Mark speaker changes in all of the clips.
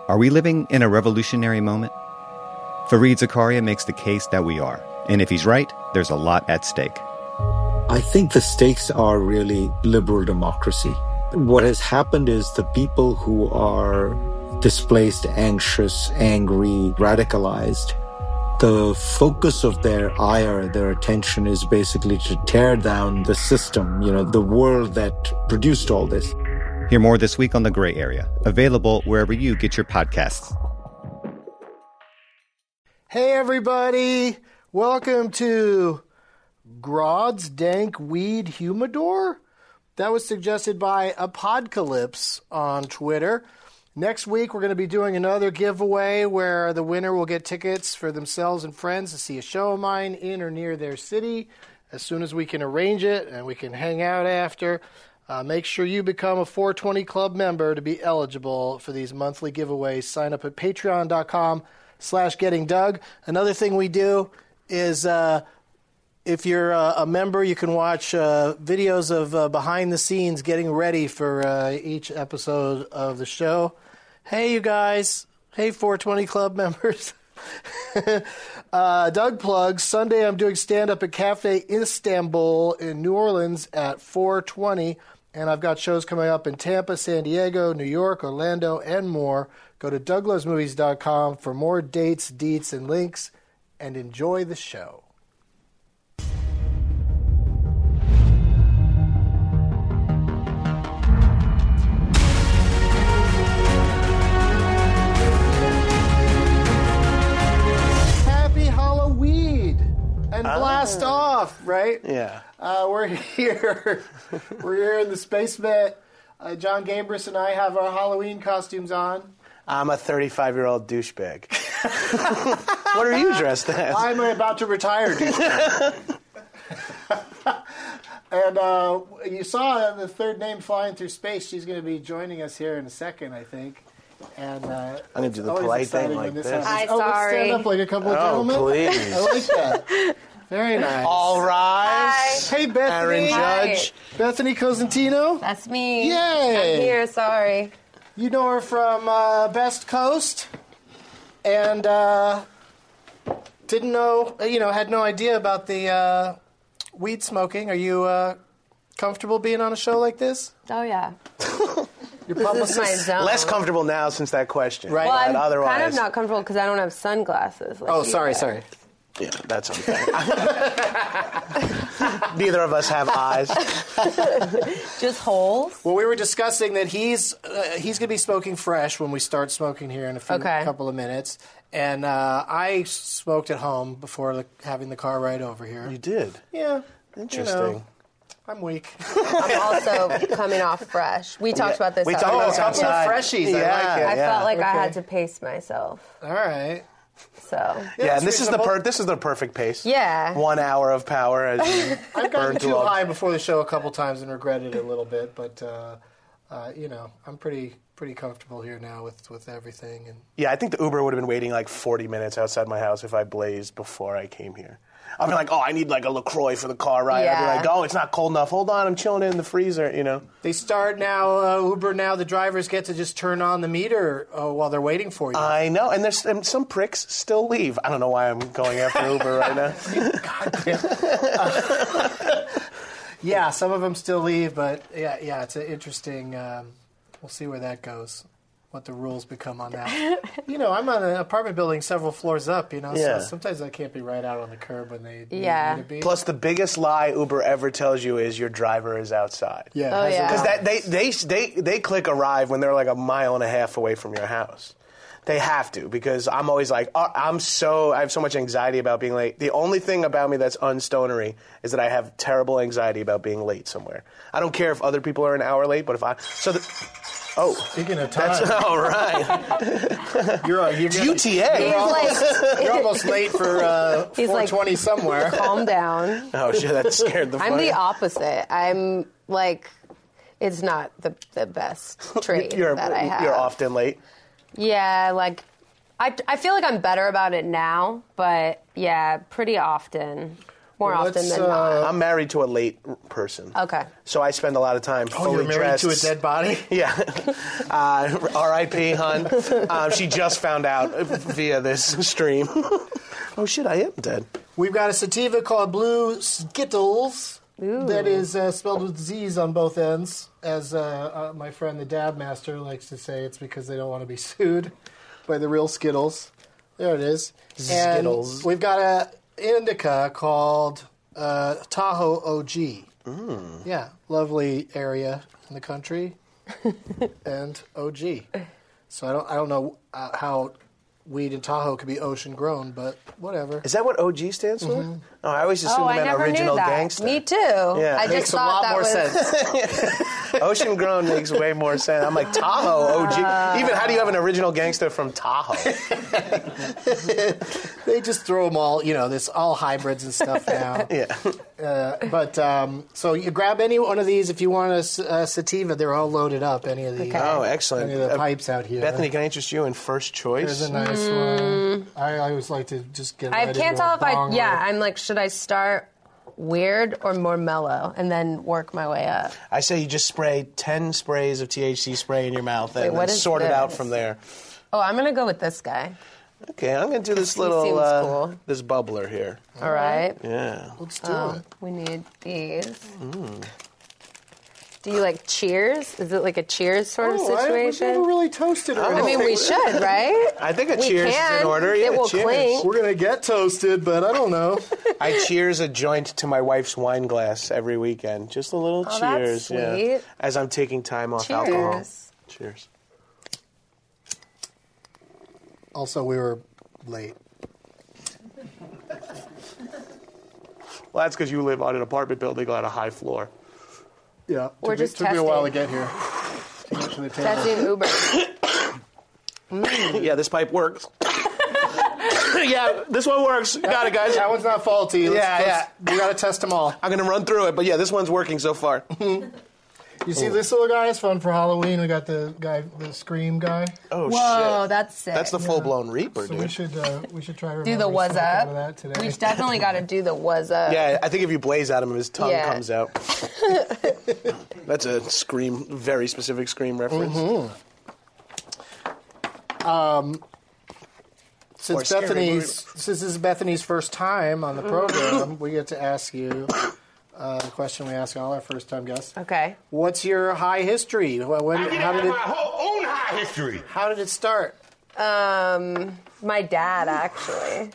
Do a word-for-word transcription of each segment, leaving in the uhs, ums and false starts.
Speaker 1: Are we living in a revolutionary moment? Fareed Zakaria makes the case that we are. And if he's right, there's a lot at stake.
Speaker 2: I think the stakes are really liberal democracy. What has happened is the people who are displaced, anxious, angry, radicalized, the focus of their ire, their attention is basically to tear down the system, you know, the world that produced all this.
Speaker 1: Hear more this week on The Gray Area, available wherever you get your podcasts.
Speaker 3: Hey, everybody. Welcome to Grod's Dank Weed Humidor. That was suggested by Apodcalypse on Twitter. Next week, we're going to be doing another giveaway where the winner will get tickets for themselves and friends to see a show of mine in or near their city as soon as we can arrange it and we can hang out after. Uh, make sure you become a four twenty Club member to be eligible for these monthly giveaways. Sign up at patreon.com slash getting Doug. Another thing we do is uh, if you're uh, a member, you can watch uh, videos of uh, behind the scenes getting ready for uh, each episode of the show. Hey, you guys. Hey, four twenty Club members. uh, Doug plugs. Sunday I'm doing stand-up at Cafe Istanbul in New Orleans at four twenty. And I've got shows coming up in Tampa, San Diego, New York, Orlando, and more. Go to doug loves movies dot com for more dates, deets, and links, and enjoy the show. Happy Halloween! And blast oh. off, right?
Speaker 4: Yeah.
Speaker 3: Uh, we're here. We're here in the Spacemet. Uh, John Gambris and I have our Halloween costumes on.
Speaker 4: I'm a thirty-five-year-old douchebag. What are you dressed as?
Speaker 3: I'm about to retire douchebag. And uh, you saw the third name flying through space. She's going to be joining us here in a second, I think. And uh,
Speaker 4: I'm going to do the polite thing like
Speaker 3: this.
Speaker 4: this.
Speaker 3: Hi,
Speaker 5: oh,
Speaker 3: sorry. Stand up like a couple of
Speaker 4: oh,
Speaker 3: gentlemen.
Speaker 4: Please.
Speaker 3: I like that. Very nice.
Speaker 4: All rise.
Speaker 5: Hi.
Speaker 3: Hey, Bethany.
Speaker 4: Aaron Judge.
Speaker 5: Hi.
Speaker 3: Bethany Cosentino.
Speaker 5: That's me.
Speaker 3: Yay.
Speaker 5: I'm here, sorry.
Speaker 3: You know her from uh, Best Coast, and uh, didn't know, you know, had no idea about the uh, weed smoking. Are you uh, comfortable being on a show like this?
Speaker 5: Oh, yeah.
Speaker 3: Your
Speaker 5: This is my zone.
Speaker 4: Less comfortable now since that question.
Speaker 3: Right.
Speaker 5: Well, I'm
Speaker 4: But otherwise,
Speaker 5: kind of not comfortable because I don't have sunglasses. Like
Speaker 3: Oh,
Speaker 5: you
Speaker 3: sorry,
Speaker 5: do.
Speaker 3: sorry.
Speaker 4: Yeah, that's unfair. Neither of us have eyes.
Speaker 5: Just holes?
Speaker 3: Well, we were discussing that he's uh, he's going to be smoking fresh when we start smoking here in a few,
Speaker 5: Okay.
Speaker 3: couple of minutes. And uh, I smoked at home before the, having the car ride over here.
Speaker 4: You did?
Speaker 3: Yeah.
Speaker 4: Interesting.
Speaker 3: You know, I'm weak.
Speaker 5: I'm also coming off fresh. We talked about this.
Speaker 4: We
Speaker 5: out
Speaker 4: talked about
Speaker 3: Oh, a
Speaker 4: this
Speaker 5: there.
Speaker 3: couple of
Speaker 4: outside.
Speaker 3: freshies. I
Speaker 4: Yeah.
Speaker 3: like it.
Speaker 5: I
Speaker 4: Yeah.
Speaker 5: felt like I
Speaker 3: Okay.
Speaker 5: had to pace myself.
Speaker 3: All right.
Speaker 5: So,
Speaker 4: Yeah,
Speaker 3: that's
Speaker 4: and this is the
Speaker 3: reasonable.
Speaker 4: per- this is the perfect pace.
Speaker 5: yeah.
Speaker 4: One hour of power as you
Speaker 3: I've
Speaker 4: burn
Speaker 3: gotten
Speaker 4: through
Speaker 3: too
Speaker 4: all-
Speaker 3: high before the show a couple times and regretted it a little bit, but uh, uh, you know, I'm pretty pretty comfortable here now with, with everything. And
Speaker 4: Yeah, I think the Uber would have been waiting like forty minutes outside my house if I blazed before I came here. I'd be like, oh, I need like a LaCroix for the car ride. I'd
Speaker 5: Yeah.
Speaker 4: be like, oh, it's not cold enough. Hold on, I'm chilling in the freezer, you know.
Speaker 3: they start now, uh, Uber now, the drivers get to just turn on the meter uh, while they're waiting for you.
Speaker 4: I know, and there's and some pricks still leave. I don't know why I'm going after Uber right now.
Speaker 3: Yeah, some of them still leave, but yeah, yeah, it's an interesting. Um, we'll see where that goes. What the rules become on that. You know, I'm on an apartment building several floors up. You know,
Speaker 4: Yeah.
Speaker 3: so sometimes I can't be right out on the curb when they need
Speaker 5: Yeah.
Speaker 3: me to be.
Speaker 4: Plus, the biggest lie Uber ever tells you is your driver is outside.
Speaker 3: yeah,
Speaker 5: Oh,
Speaker 3: has a-
Speaker 5: yeah.
Speaker 4: Because that they, they they they click arrive when they're like a mile and a half away from your house. They have to, because I'm always like, oh, I'm so I have so much anxiety about being late. The only thing about me that's unstonery is that I have terrible anxiety about being late somewhere. I don't care if other people are an hour late, but if I so the, oh,
Speaker 3: Speaking of time,
Speaker 4: that's all right.
Speaker 3: you're, uh, you're
Speaker 4: U T A.
Speaker 5: He's like,
Speaker 3: You're almost late for uh,
Speaker 5: He's like-
Speaker 3: four twenty somewhere.
Speaker 5: calm down.
Speaker 4: Oh shit, that scared the fuck.
Speaker 5: I'm the opposite. I'm like, it's not the the best trait
Speaker 4: You're
Speaker 5: that I have.
Speaker 4: you're often late.
Speaker 5: Yeah, like, I, I feel like I'm better about it now, but yeah, pretty often. more
Speaker 3: Well,
Speaker 5: often
Speaker 3: let's,
Speaker 5: than not.
Speaker 3: uh,
Speaker 4: I'm married to a late person.
Speaker 5: Okay.
Speaker 4: So I spend a lot of time
Speaker 3: Oh,
Speaker 4: fully
Speaker 3: you're married
Speaker 4: dressed.
Speaker 3: to a dead body?
Speaker 4: Yeah. Uh, R I P, hon. Um, she just found out via this stream. Oh, shit, I am dead.
Speaker 3: We've got a sativa called Blue Skittles that is uh, spelled with Z's on both ends. As uh, uh, my friend the Dab Master likes to say, it's because they don't want to be sued by the real Skittles. There it is.
Speaker 4: Skittles.
Speaker 3: And we've got a indica called uh, Tahoe O G. Mm. Yeah, lovely area in the country, and O G. So I don't I don't know uh, how weed in Tahoe could be ocean grown, but whatever.
Speaker 4: Is that what O G stands for?
Speaker 3: Mm-hmm.
Speaker 4: Oh, I always assumed
Speaker 5: Oh,
Speaker 4: it
Speaker 5: I
Speaker 4: meant
Speaker 5: never
Speaker 4: original
Speaker 5: knew that.
Speaker 4: gangster.
Speaker 5: Me too.
Speaker 4: Yeah.
Speaker 5: I
Speaker 3: Makes
Speaker 5: just
Speaker 3: a
Speaker 5: thought
Speaker 3: lot
Speaker 5: that
Speaker 3: more
Speaker 5: was
Speaker 3: sense.
Speaker 4: Ocean grown makes way more sense. I'm like, Tahoe, O G. Even how do you have an original gangster from Tahoe?
Speaker 3: They just throw them all, you know, this all hybrids and stuff now.
Speaker 4: Yeah.
Speaker 3: Uh, but um, so you grab any one of these if you want a, s- a sativa. They're all loaded up. Any of the
Speaker 5: Okay.
Speaker 4: Oh, excellent.
Speaker 3: any of the
Speaker 4: Uh,
Speaker 3: pipes out here.
Speaker 4: Bethany, can I interest you in first choice?
Speaker 3: There's a nice one. I, I always like to just get.
Speaker 5: I
Speaker 3: right
Speaker 5: can't
Speaker 3: into
Speaker 5: tell
Speaker 3: a
Speaker 5: if I.
Speaker 3: bong
Speaker 5: Yeah,
Speaker 3: rip.
Speaker 5: I'm like, should I start weird or more mellow, and then work my way up?
Speaker 4: I say you just spray ten sprays of T H C spray in your mouth and
Speaker 5: Wait,
Speaker 4: then
Speaker 5: what is
Speaker 4: sort it out
Speaker 5: this?
Speaker 4: from there.
Speaker 5: Oh, I'm gonna go with this guy.
Speaker 4: Okay, I'm going to do this
Speaker 5: He
Speaker 4: little,
Speaker 5: seems
Speaker 4: uh,
Speaker 5: cool.
Speaker 4: this bubbler here.
Speaker 5: All right.
Speaker 4: Yeah.
Speaker 3: Let's do
Speaker 5: Um,
Speaker 3: it.
Speaker 5: we need these. Do you like cheers? Is it like a cheers sort of
Speaker 3: Oh, I- we've
Speaker 5: situation?
Speaker 3: never really toasted or
Speaker 5: I mean,
Speaker 3: anything.
Speaker 5: we should, right?
Speaker 4: I think a
Speaker 5: We
Speaker 4: cheers
Speaker 5: can.
Speaker 4: is in order. Yeah,
Speaker 5: It will
Speaker 4: cheers.
Speaker 5: clink.
Speaker 3: We're gonna get toasted, but I don't know.
Speaker 4: I cheers a joint to my wife's wine glass every weekend. Just a little
Speaker 5: Oh, that's
Speaker 4: cheers. Yeah.
Speaker 5: sweet.
Speaker 4: As I'm taking time off
Speaker 5: Cheers.
Speaker 4: alcohol. Cheers.
Speaker 3: Also, we were late.
Speaker 4: Well, that's because you live on an apartment building on a high floor.
Speaker 3: Yeah,
Speaker 5: We're
Speaker 3: took, me-
Speaker 5: just
Speaker 3: took me a while to
Speaker 5: testing.
Speaker 3: get here. Came up to the table.
Speaker 5: Testing Uber.
Speaker 4: Yeah, this pipe works. Yeah, this one works. Got it, guys.
Speaker 3: That one's not faulty. Let's,
Speaker 4: Yeah,
Speaker 3: let's- We gotta test them all.
Speaker 4: I'm going to run through it, but yeah, this one's working so far.
Speaker 3: You see this little guy is fun for Halloween. We got the guy, the Scream guy.
Speaker 4: Oh,
Speaker 5: Whoa,
Speaker 4: shit.
Speaker 5: that's sick.
Speaker 4: That's the full-blown Reaper,
Speaker 3: So
Speaker 4: dude.
Speaker 3: we should uh, we should try to
Speaker 5: do
Speaker 3: remember
Speaker 5: the
Speaker 3: to
Speaker 5: was
Speaker 3: smoke out of
Speaker 5: up.
Speaker 3: that today.
Speaker 5: We definitely got to do the was up.
Speaker 4: Yeah, I think if you blaze at him, his tongue
Speaker 5: Yeah.
Speaker 4: comes out. That's a Scream, very specific Scream reference.
Speaker 3: Mm-hmm. Since
Speaker 4: Or scary
Speaker 3: Bethany's
Speaker 4: movie.
Speaker 3: since this is Bethany's first time on the program, we get to ask you uh, the question we ask all our first time guests.
Speaker 5: Okay.
Speaker 3: What's your high history? When, when- how did it
Speaker 6: whole own high history.
Speaker 3: how did it start?
Speaker 5: Um, my dad actually.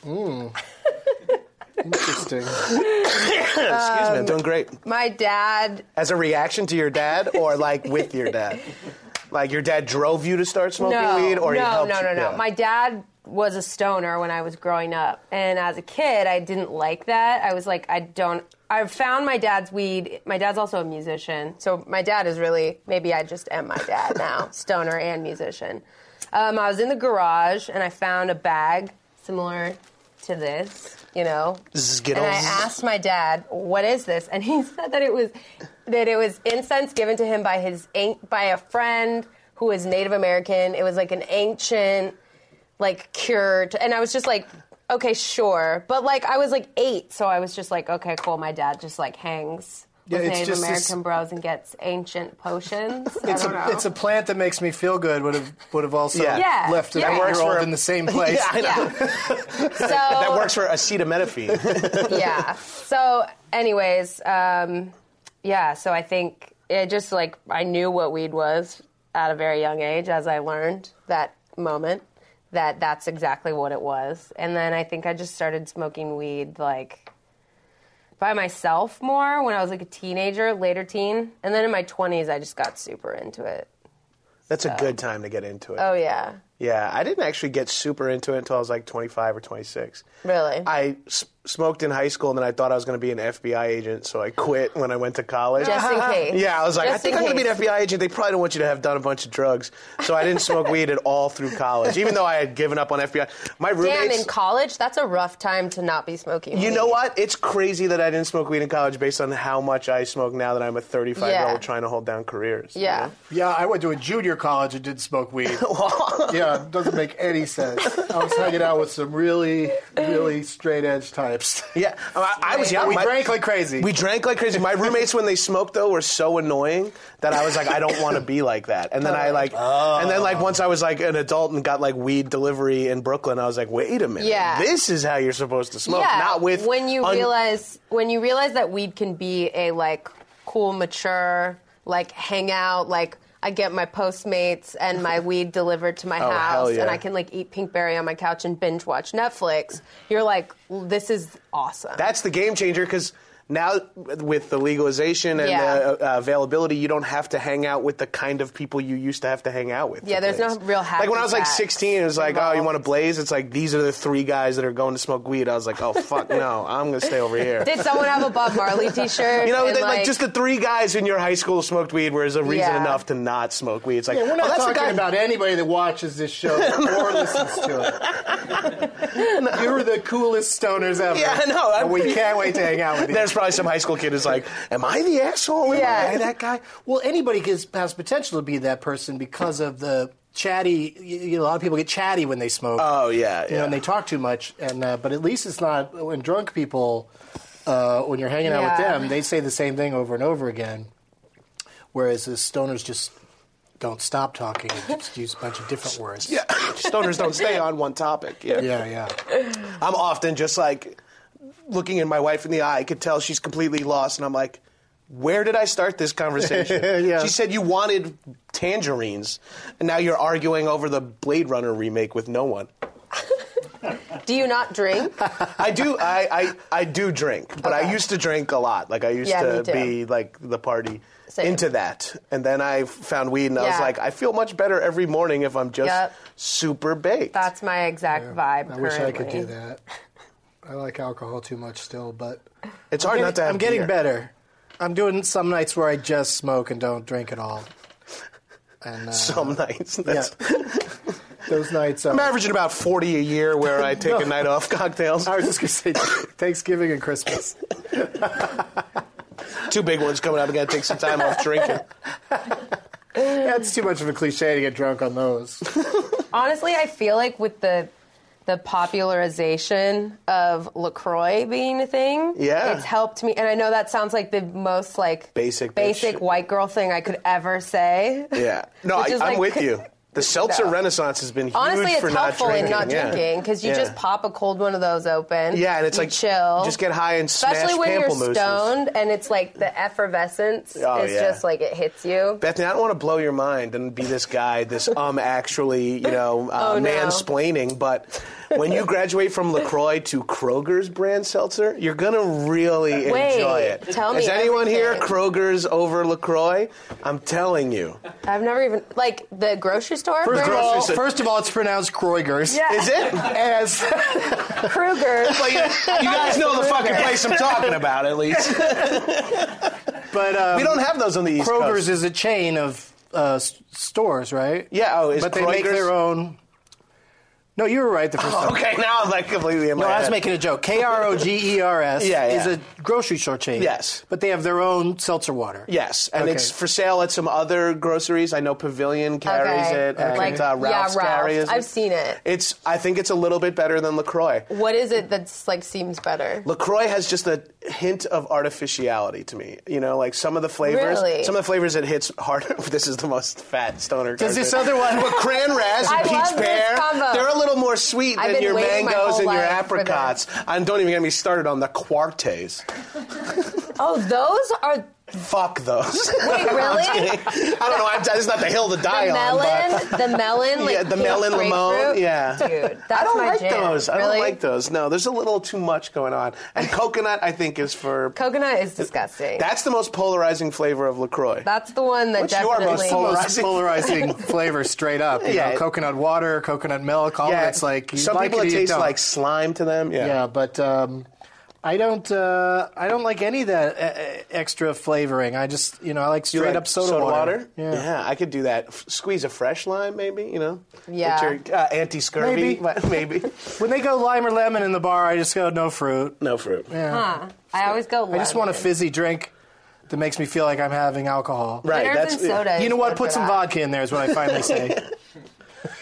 Speaker 3: Interesting.
Speaker 4: Excuse me, I'm doing great.
Speaker 5: My dad.
Speaker 4: As a reaction to your dad, or like with your dad? Like your dad drove you to start smoking
Speaker 5: no,
Speaker 4: weed, or he
Speaker 5: no,
Speaker 4: helped
Speaker 5: no, no,
Speaker 4: you?
Speaker 5: no.
Speaker 4: Yeah.
Speaker 5: My dad was a stoner when I was growing up, and as a kid, I didn't like that. I was like, I don't. I found my dad's weed. My dad's also a musician, so my dad is really. Maybe I just am my dad now, stoner and musician. Um, I was in the garage and I found a bag similar to this, you know.
Speaker 4: Skittles.
Speaker 5: And I asked my dad, "What is this?" And he said that it was that it was incense given to him by his an- by a friend who is Native American. It was like an ancient, like cured, and I was just like, "Okay, sure," but like I was like eight, so I was just like, "Okay, cool." My dad just like hangs
Speaker 3: Yeah,
Speaker 5: with
Speaker 3: it's
Speaker 5: Native
Speaker 3: just
Speaker 5: American
Speaker 3: this-
Speaker 5: bros and gets ancient potions. I
Speaker 3: It's
Speaker 5: don't
Speaker 3: a
Speaker 5: know.
Speaker 3: it's a plant that makes me feel good. Would have would have also
Speaker 4: Yeah.
Speaker 5: Yeah,
Speaker 3: left a
Speaker 5: yeah. That
Speaker 4: works
Speaker 3: year old
Speaker 4: for-
Speaker 3: in the same place.
Speaker 4: Yeah, I know.
Speaker 5: yeah. So
Speaker 4: That works for acetaminophen.
Speaker 5: yeah. So, anyways, um, yeah. So I think it just like I knew what weed was at a very young age as I learned that moment that that's exactly what it was. And then I think I just started smoking weed like by myself more when I was like a teenager, later teen. And then in my twenties, I just got super into it.
Speaker 4: That's a good time to get into it.
Speaker 5: Oh, yeah.
Speaker 4: Yeah, I didn't actually get super into it until I was like twenty-five or twenty-six.
Speaker 5: Really?
Speaker 4: I s- smoked in high school, and then I thought I was going to be an F B I agent, so I quit when I went to college.
Speaker 5: Just in case.
Speaker 4: Yeah, I was like,
Speaker 5: Just
Speaker 4: I think
Speaker 5: in
Speaker 4: I'm going to be an
Speaker 5: case.
Speaker 4: F B I agent. They probably don't want you to have done a bunch of drugs. So I didn't smoke weed at all through college, even though I had given up on F B I. My
Speaker 5: Damn,
Speaker 4: roommates...
Speaker 5: in college, that's a rough time to not be smoking
Speaker 4: You
Speaker 5: weed.
Speaker 4: know what? It's crazy that I didn't smoke weed in college based on how much I smoke now that I'm a thirty-five-year-old
Speaker 5: Yeah.
Speaker 4: trying to hold down careers.
Speaker 5: Yeah.
Speaker 3: Yeah, I went to a junior college and did smoke weed. yeah, around. Doesn't make any sense. I was hanging out with some really, really straight edge types.
Speaker 4: Yeah, I, I was young.
Speaker 3: We
Speaker 4: My-
Speaker 3: drank like crazy.
Speaker 4: We drank like crazy. My roommates, when they smoked, though, were so annoying that I was like, I don't want to be like that. And then I like,
Speaker 3: Oh.
Speaker 4: and then like once I was like an adult and got like weed delivery in Brooklyn, I was like, wait a minute,
Speaker 5: Yeah.
Speaker 4: this is how you're supposed to smoke,
Speaker 5: yeah,
Speaker 4: not with
Speaker 5: when you
Speaker 4: un-
Speaker 5: realize when you realize that weed can be a like cool, mature, like hang out, like I get my Postmates and my weed delivered to my
Speaker 4: Oh, hell
Speaker 5: house,
Speaker 4: yeah.
Speaker 5: and I can like eat Pinkberry on my couch and binge watch Netflix. You're like, this is awesome.
Speaker 4: That's the game changer because now with the legalization and
Speaker 5: Yeah.
Speaker 4: the uh, availability, you don't have to hang out with the kind of people you used to have to hang out with.
Speaker 5: Yeah,
Speaker 4: to
Speaker 5: there's
Speaker 4: blaze.
Speaker 5: no real happy
Speaker 4: Like when I was like
Speaker 5: facts
Speaker 4: sixteen, it was like, oh, you
Speaker 5: involved.
Speaker 4: want to blaze? It's like, these are the three guys that are going to smoke weed. I was like, oh, fuck no, I'm going to stay over here.
Speaker 5: Did someone have a Bob Marley T-shirt?
Speaker 4: You know,
Speaker 5: and,
Speaker 4: they, like, just the three guys in your high school smoked weed was a reason
Speaker 5: Yeah.
Speaker 4: enough to not smoke weed. It's like,
Speaker 3: Yeah, we're not
Speaker 4: oh, that's the
Speaker 3: talking
Speaker 4: guy.
Speaker 3: about anybody that watches this show or listens to it. You're the coolest stoners ever.
Speaker 4: Yeah, I know.
Speaker 3: And we can't wait to hang out with you.
Speaker 4: There's probably some high school kid who's like, am I the asshole? Am
Speaker 5: Yeah.
Speaker 4: I that guy?
Speaker 3: Well, anybody has, has potential to be that person because of the chatty. You you know, a lot of people get chatty when they smoke.
Speaker 4: Oh, yeah,
Speaker 3: You know,
Speaker 4: yeah.
Speaker 3: and they talk too much. And uh, but at least it's not when drunk people. Uh, when you're hanging out with
Speaker 5: Yeah.
Speaker 3: them, they say the same thing over and over again. Whereas the stoners just don't stop talking and just use a bunch of different words.
Speaker 4: Yeah, stoners don't stay on one topic. Yeah.
Speaker 3: yeah, yeah.
Speaker 4: I'm often just like looking at my wife in the eye. I could tell she's completely lost, and I'm like, where did I start this conversation?
Speaker 3: Yeah.
Speaker 4: She said you wanted tangerines, and now you're arguing over the Blade Runner remake with no one.
Speaker 5: Do you not drink?
Speaker 4: I do. I, I, I do drink, but I
Speaker 5: Okay.
Speaker 4: used to drink a lot. Like I used
Speaker 5: Yeah,
Speaker 4: to
Speaker 5: me too.
Speaker 4: be like the party
Speaker 5: Same.
Speaker 4: into that, and then I found weed, and I was
Speaker 5: Yeah.
Speaker 4: like, I feel much better every morning if I'm just
Speaker 5: Yep.
Speaker 4: super baked.
Speaker 5: That's my exact vibe.
Speaker 3: I wish I could
Speaker 5: currently.
Speaker 3: do that. I like alcohol too much still, but
Speaker 4: it's hard
Speaker 3: I'm
Speaker 4: not to
Speaker 3: getting-
Speaker 4: have
Speaker 3: I'm getting
Speaker 4: beer.
Speaker 3: better. I'm doing some nights where I just smoke and don't drink at all. And uh,
Speaker 4: Some nights. That's,
Speaker 3: those nights.
Speaker 4: I'm
Speaker 3: Uh,
Speaker 4: averaging about forty a year where I take
Speaker 3: No.
Speaker 4: a night off cocktails.
Speaker 3: I was just gonna say Thanksgiving and Christmas.
Speaker 4: Two big ones coming up. I got to take some time off drinking.
Speaker 3: That's too much of a cliche to get drunk on those.
Speaker 5: Honestly, I feel like with the the popularization of LaCroix being a thing,
Speaker 4: Yeah.
Speaker 5: it's helped me. And I know that sounds like the most like
Speaker 4: Basic bitch
Speaker 5: basic
Speaker 4: shit.
Speaker 5: white girl thing I could ever say.
Speaker 4: Yeah. No,
Speaker 5: Which
Speaker 4: I,
Speaker 5: is
Speaker 4: I'm
Speaker 5: like-
Speaker 4: with you. The seltzer
Speaker 5: No.
Speaker 4: renaissance has been huge
Speaker 5: Honestly, it's
Speaker 4: for not
Speaker 5: helpful
Speaker 4: drinking.
Speaker 5: in not
Speaker 4: yeah.
Speaker 5: drinking because you
Speaker 4: Yeah.
Speaker 5: just pop a cold one of those open.
Speaker 4: Yeah, and it's
Speaker 5: you
Speaker 4: like
Speaker 5: chill.
Speaker 4: just get high and smash
Speaker 5: Especially when you're
Speaker 4: pamplemooses.
Speaker 5: stoned and it's like the effervescence
Speaker 4: Oh,
Speaker 5: is
Speaker 4: yeah.
Speaker 5: just like it hits you.
Speaker 4: Bethany, I don't want to blow your mind and be this guy, this um actually, you know, uh,
Speaker 5: Oh, no.
Speaker 4: mansplaining, but when you graduate from LaCroix to Kroger's brand seltzer, you're going to really
Speaker 5: Wait,
Speaker 4: enjoy it.
Speaker 5: tell me
Speaker 4: Is anyone here
Speaker 5: everything.
Speaker 4: Kroger's over LaCroix? I'm telling you.
Speaker 5: I've never even like the grocery store.
Speaker 3: First of
Speaker 5: brand?
Speaker 3: all,
Speaker 4: Grocery-
Speaker 3: first of all, it's pronounced Kroigers.
Speaker 5: Yeah.
Speaker 4: Is it?
Speaker 3: As
Speaker 5: Kruger.
Speaker 4: But you, you guys know the fucking place I'm talking about, at least.
Speaker 3: but um,
Speaker 4: We don't have those on the East
Speaker 3: Kroger's
Speaker 4: Coast.
Speaker 3: is a chain of uh, s- stores, right?
Speaker 4: Yeah, oh, is
Speaker 3: but they make
Speaker 4: Kroger's-
Speaker 3: their own. No, you were right the first
Speaker 4: Oh,
Speaker 3: time.
Speaker 4: okay, now I'm like completely in my
Speaker 3: No, I was
Speaker 4: head.
Speaker 3: making a joke. K R O G E R S
Speaker 4: Yeah, yeah.
Speaker 3: is a grocery store chain.
Speaker 4: Yes.
Speaker 3: But they have their own seltzer water.
Speaker 4: Yes, and
Speaker 3: Okay.
Speaker 4: it's for sale at some other groceries. I know Pavilion carries
Speaker 5: Okay.
Speaker 4: it, and
Speaker 5: Like,
Speaker 4: uh, Ralph's
Speaker 5: yeah, Ralph's.
Speaker 4: carries it.
Speaker 5: I've seen it.
Speaker 4: It's. I think it's a little bit better than LaCroix.
Speaker 5: What is it that's like seems better?
Speaker 4: LaCroix has just a hint of artificiality to me. You know, like some of the flavors.
Speaker 5: Really?
Speaker 4: Some of the flavors it hits harder. This is the most fat stoner.
Speaker 3: Does this
Speaker 4: content.
Speaker 3: other one-
Speaker 4: But cran raz and
Speaker 5: I
Speaker 4: peach
Speaker 5: love this
Speaker 4: pear,
Speaker 5: combo.
Speaker 4: they're a little more sweet
Speaker 5: I've
Speaker 4: than
Speaker 5: been
Speaker 4: your
Speaker 5: waiting my
Speaker 4: mangoes
Speaker 5: whole
Speaker 4: and your
Speaker 5: life for
Speaker 4: apricots. And don't even get me started on the quartes.
Speaker 5: Oh, those are
Speaker 4: Fuck those.
Speaker 5: wait, really?
Speaker 4: I don't know. I'm, it's not the hill to die
Speaker 5: The
Speaker 4: on.
Speaker 5: melon,
Speaker 4: But
Speaker 5: the melon, like
Speaker 4: yeah, the
Speaker 5: pink
Speaker 4: melon lemon.
Speaker 5: grapefruit?
Speaker 4: Yeah,
Speaker 5: Dude, that's
Speaker 4: I don't
Speaker 5: my
Speaker 4: like
Speaker 5: jam.
Speaker 4: those. I
Speaker 5: Really?
Speaker 4: don't like those. No, there's a little too much going on. And coconut, I think, is for.
Speaker 5: Coconut is disgusting.
Speaker 4: That's the most polarizing flavor of LaCroix.
Speaker 5: That's the one that
Speaker 4: What's your
Speaker 5: definitely.
Speaker 4: most
Speaker 3: Most
Speaker 4: Polarizing.
Speaker 3: polarizing flavor straight up. You
Speaker 4: Yeah.
Speaker 3: know, coconut water, coconut milk, all
Speaker 4: yeah,
Speaker 3: of it's like you
Speaker 4: some
Speaker 3: like
Speaker 4: people
Speaker 3: it,
Speaker 4: it
Speaker 3: or you
Speaker 4: tastes
Speaker 3: don't.
Speaker 4: like slime to them. Yeah.
Speaker 3: Yeah, but um, I don't. Uh, I don't like any of that uh, extra flavoring. I just, you know, I like
Speaker 4: You
Speaker 3: straight
Speaker 4: like
Speaker 3: up soda,
Speaker 4: water?
Speaker 3: Yeah.
Speaker 4: I could do that. F- squeeze a fresh lime, maybe. You know.
Speaker 5: Yeah.
Speaker 4: Get your, uh, anti-scurvy.
Speaker 3: Maybe.
Speaker 4: Maybe. maybe.
Speaker 3: When they go lime or lemon in the bar, I just go no fruit.
Speaker 4: No fruit.
Speaker 5: Huh. I always go.
Speaker 3: I just want a
Speaker 5: lemon.
Speaker 3: fizzy drink that makes me feel like I'm having alcohol.
Speaker 4: Right.
Speaker 5: Bitters
Speaker 4: That's
Speaker 5: and soda.
Speaker 3: You know
Speaker 5: is
Speaker 3: what?
Speaker 5: good
Speaker 3: Put
Speaker 5: for
Speaker 3: some
Speaker 5: that.
Speaker 3: vodka in there is what I finally say.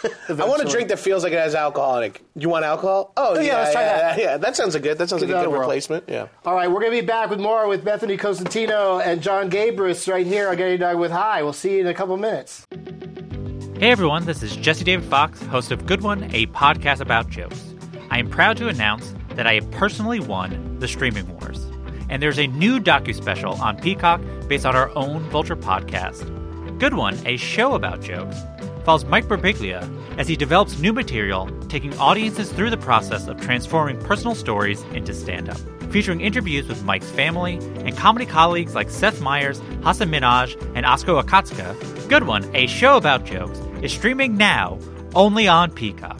Speaker 4: I want a drink that feels like it has alcohol in it. You want alcohol? Oh,
Speaker 3: yeah,
Speaker 4: yeah,
Speaker 3: let's try
Speaker 4: yeah,
Speaker 3: that.
Speaker 4: Yeah, yeah, that sounds a good. That sounds
Speaker 3: Give
Speaker 4: like a
Speaker 3: that
Speaker 4: good
Speaker 3: a whirl.
Speaker 4: replacement. Yeah.
Speaker 3: All right, we're going to be back with more with Bethany Cosentino and John Gabrus right here on Getting Dog with High. We'll see you in a couple minutes.
Speaker 7: Hey everyone, this is Jesse David Fox, host of Good One, a podcast about jokes. I am proud to announce that I have personally won the Streaming Wars. And there's a new docu-special on Peacock based on our own Vulture podcast. Good One, a show about jokes, follows Mike Birbiglia as he develops new material, taking audiences through the process of transforming personal stories into stand-up. Featuring interviews with Mike's family and comedy colleagues like Seth Meyers, Hasan Minhaj, and Asko Akatsuka, Good One, a show about jokes, is streaming now only on Peacock.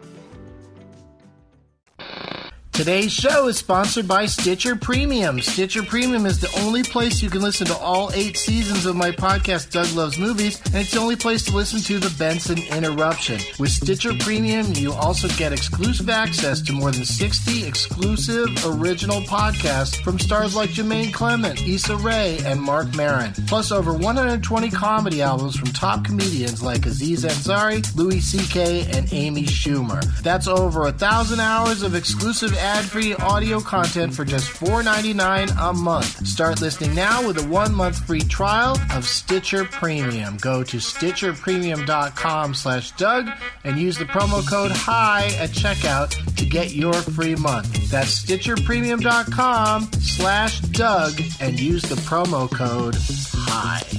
Speaker 3: Today's show is sponsored by Stitcher Premium. Stitcher Premium is the only place you can listen to all eight seasons of my podcast, Doug Loves Movies, and it's the only place to listen to The Benson Interruption. With Stitcher Premium, you also get exclusive access to more than sixty exclusive original podcasts from stars like Jermaine Clement, Issa Rae, and Mark Maron, plus over one hundred twenty comedy albums from top comedians like Aziz Ansari, Louis C K, and Amy Schumer. That's over a thousand hours of exclusive ad-free audio content for just four dollars and ninety-nine cents a month. Start listening now with a one-month free trial of Stitcher Premium. Go to stitcherpremium.com slash Doug and use the promo code HIGH at checkout to get your free month. That's stitcherpremium.com slash Doug and use the promo code HIGH.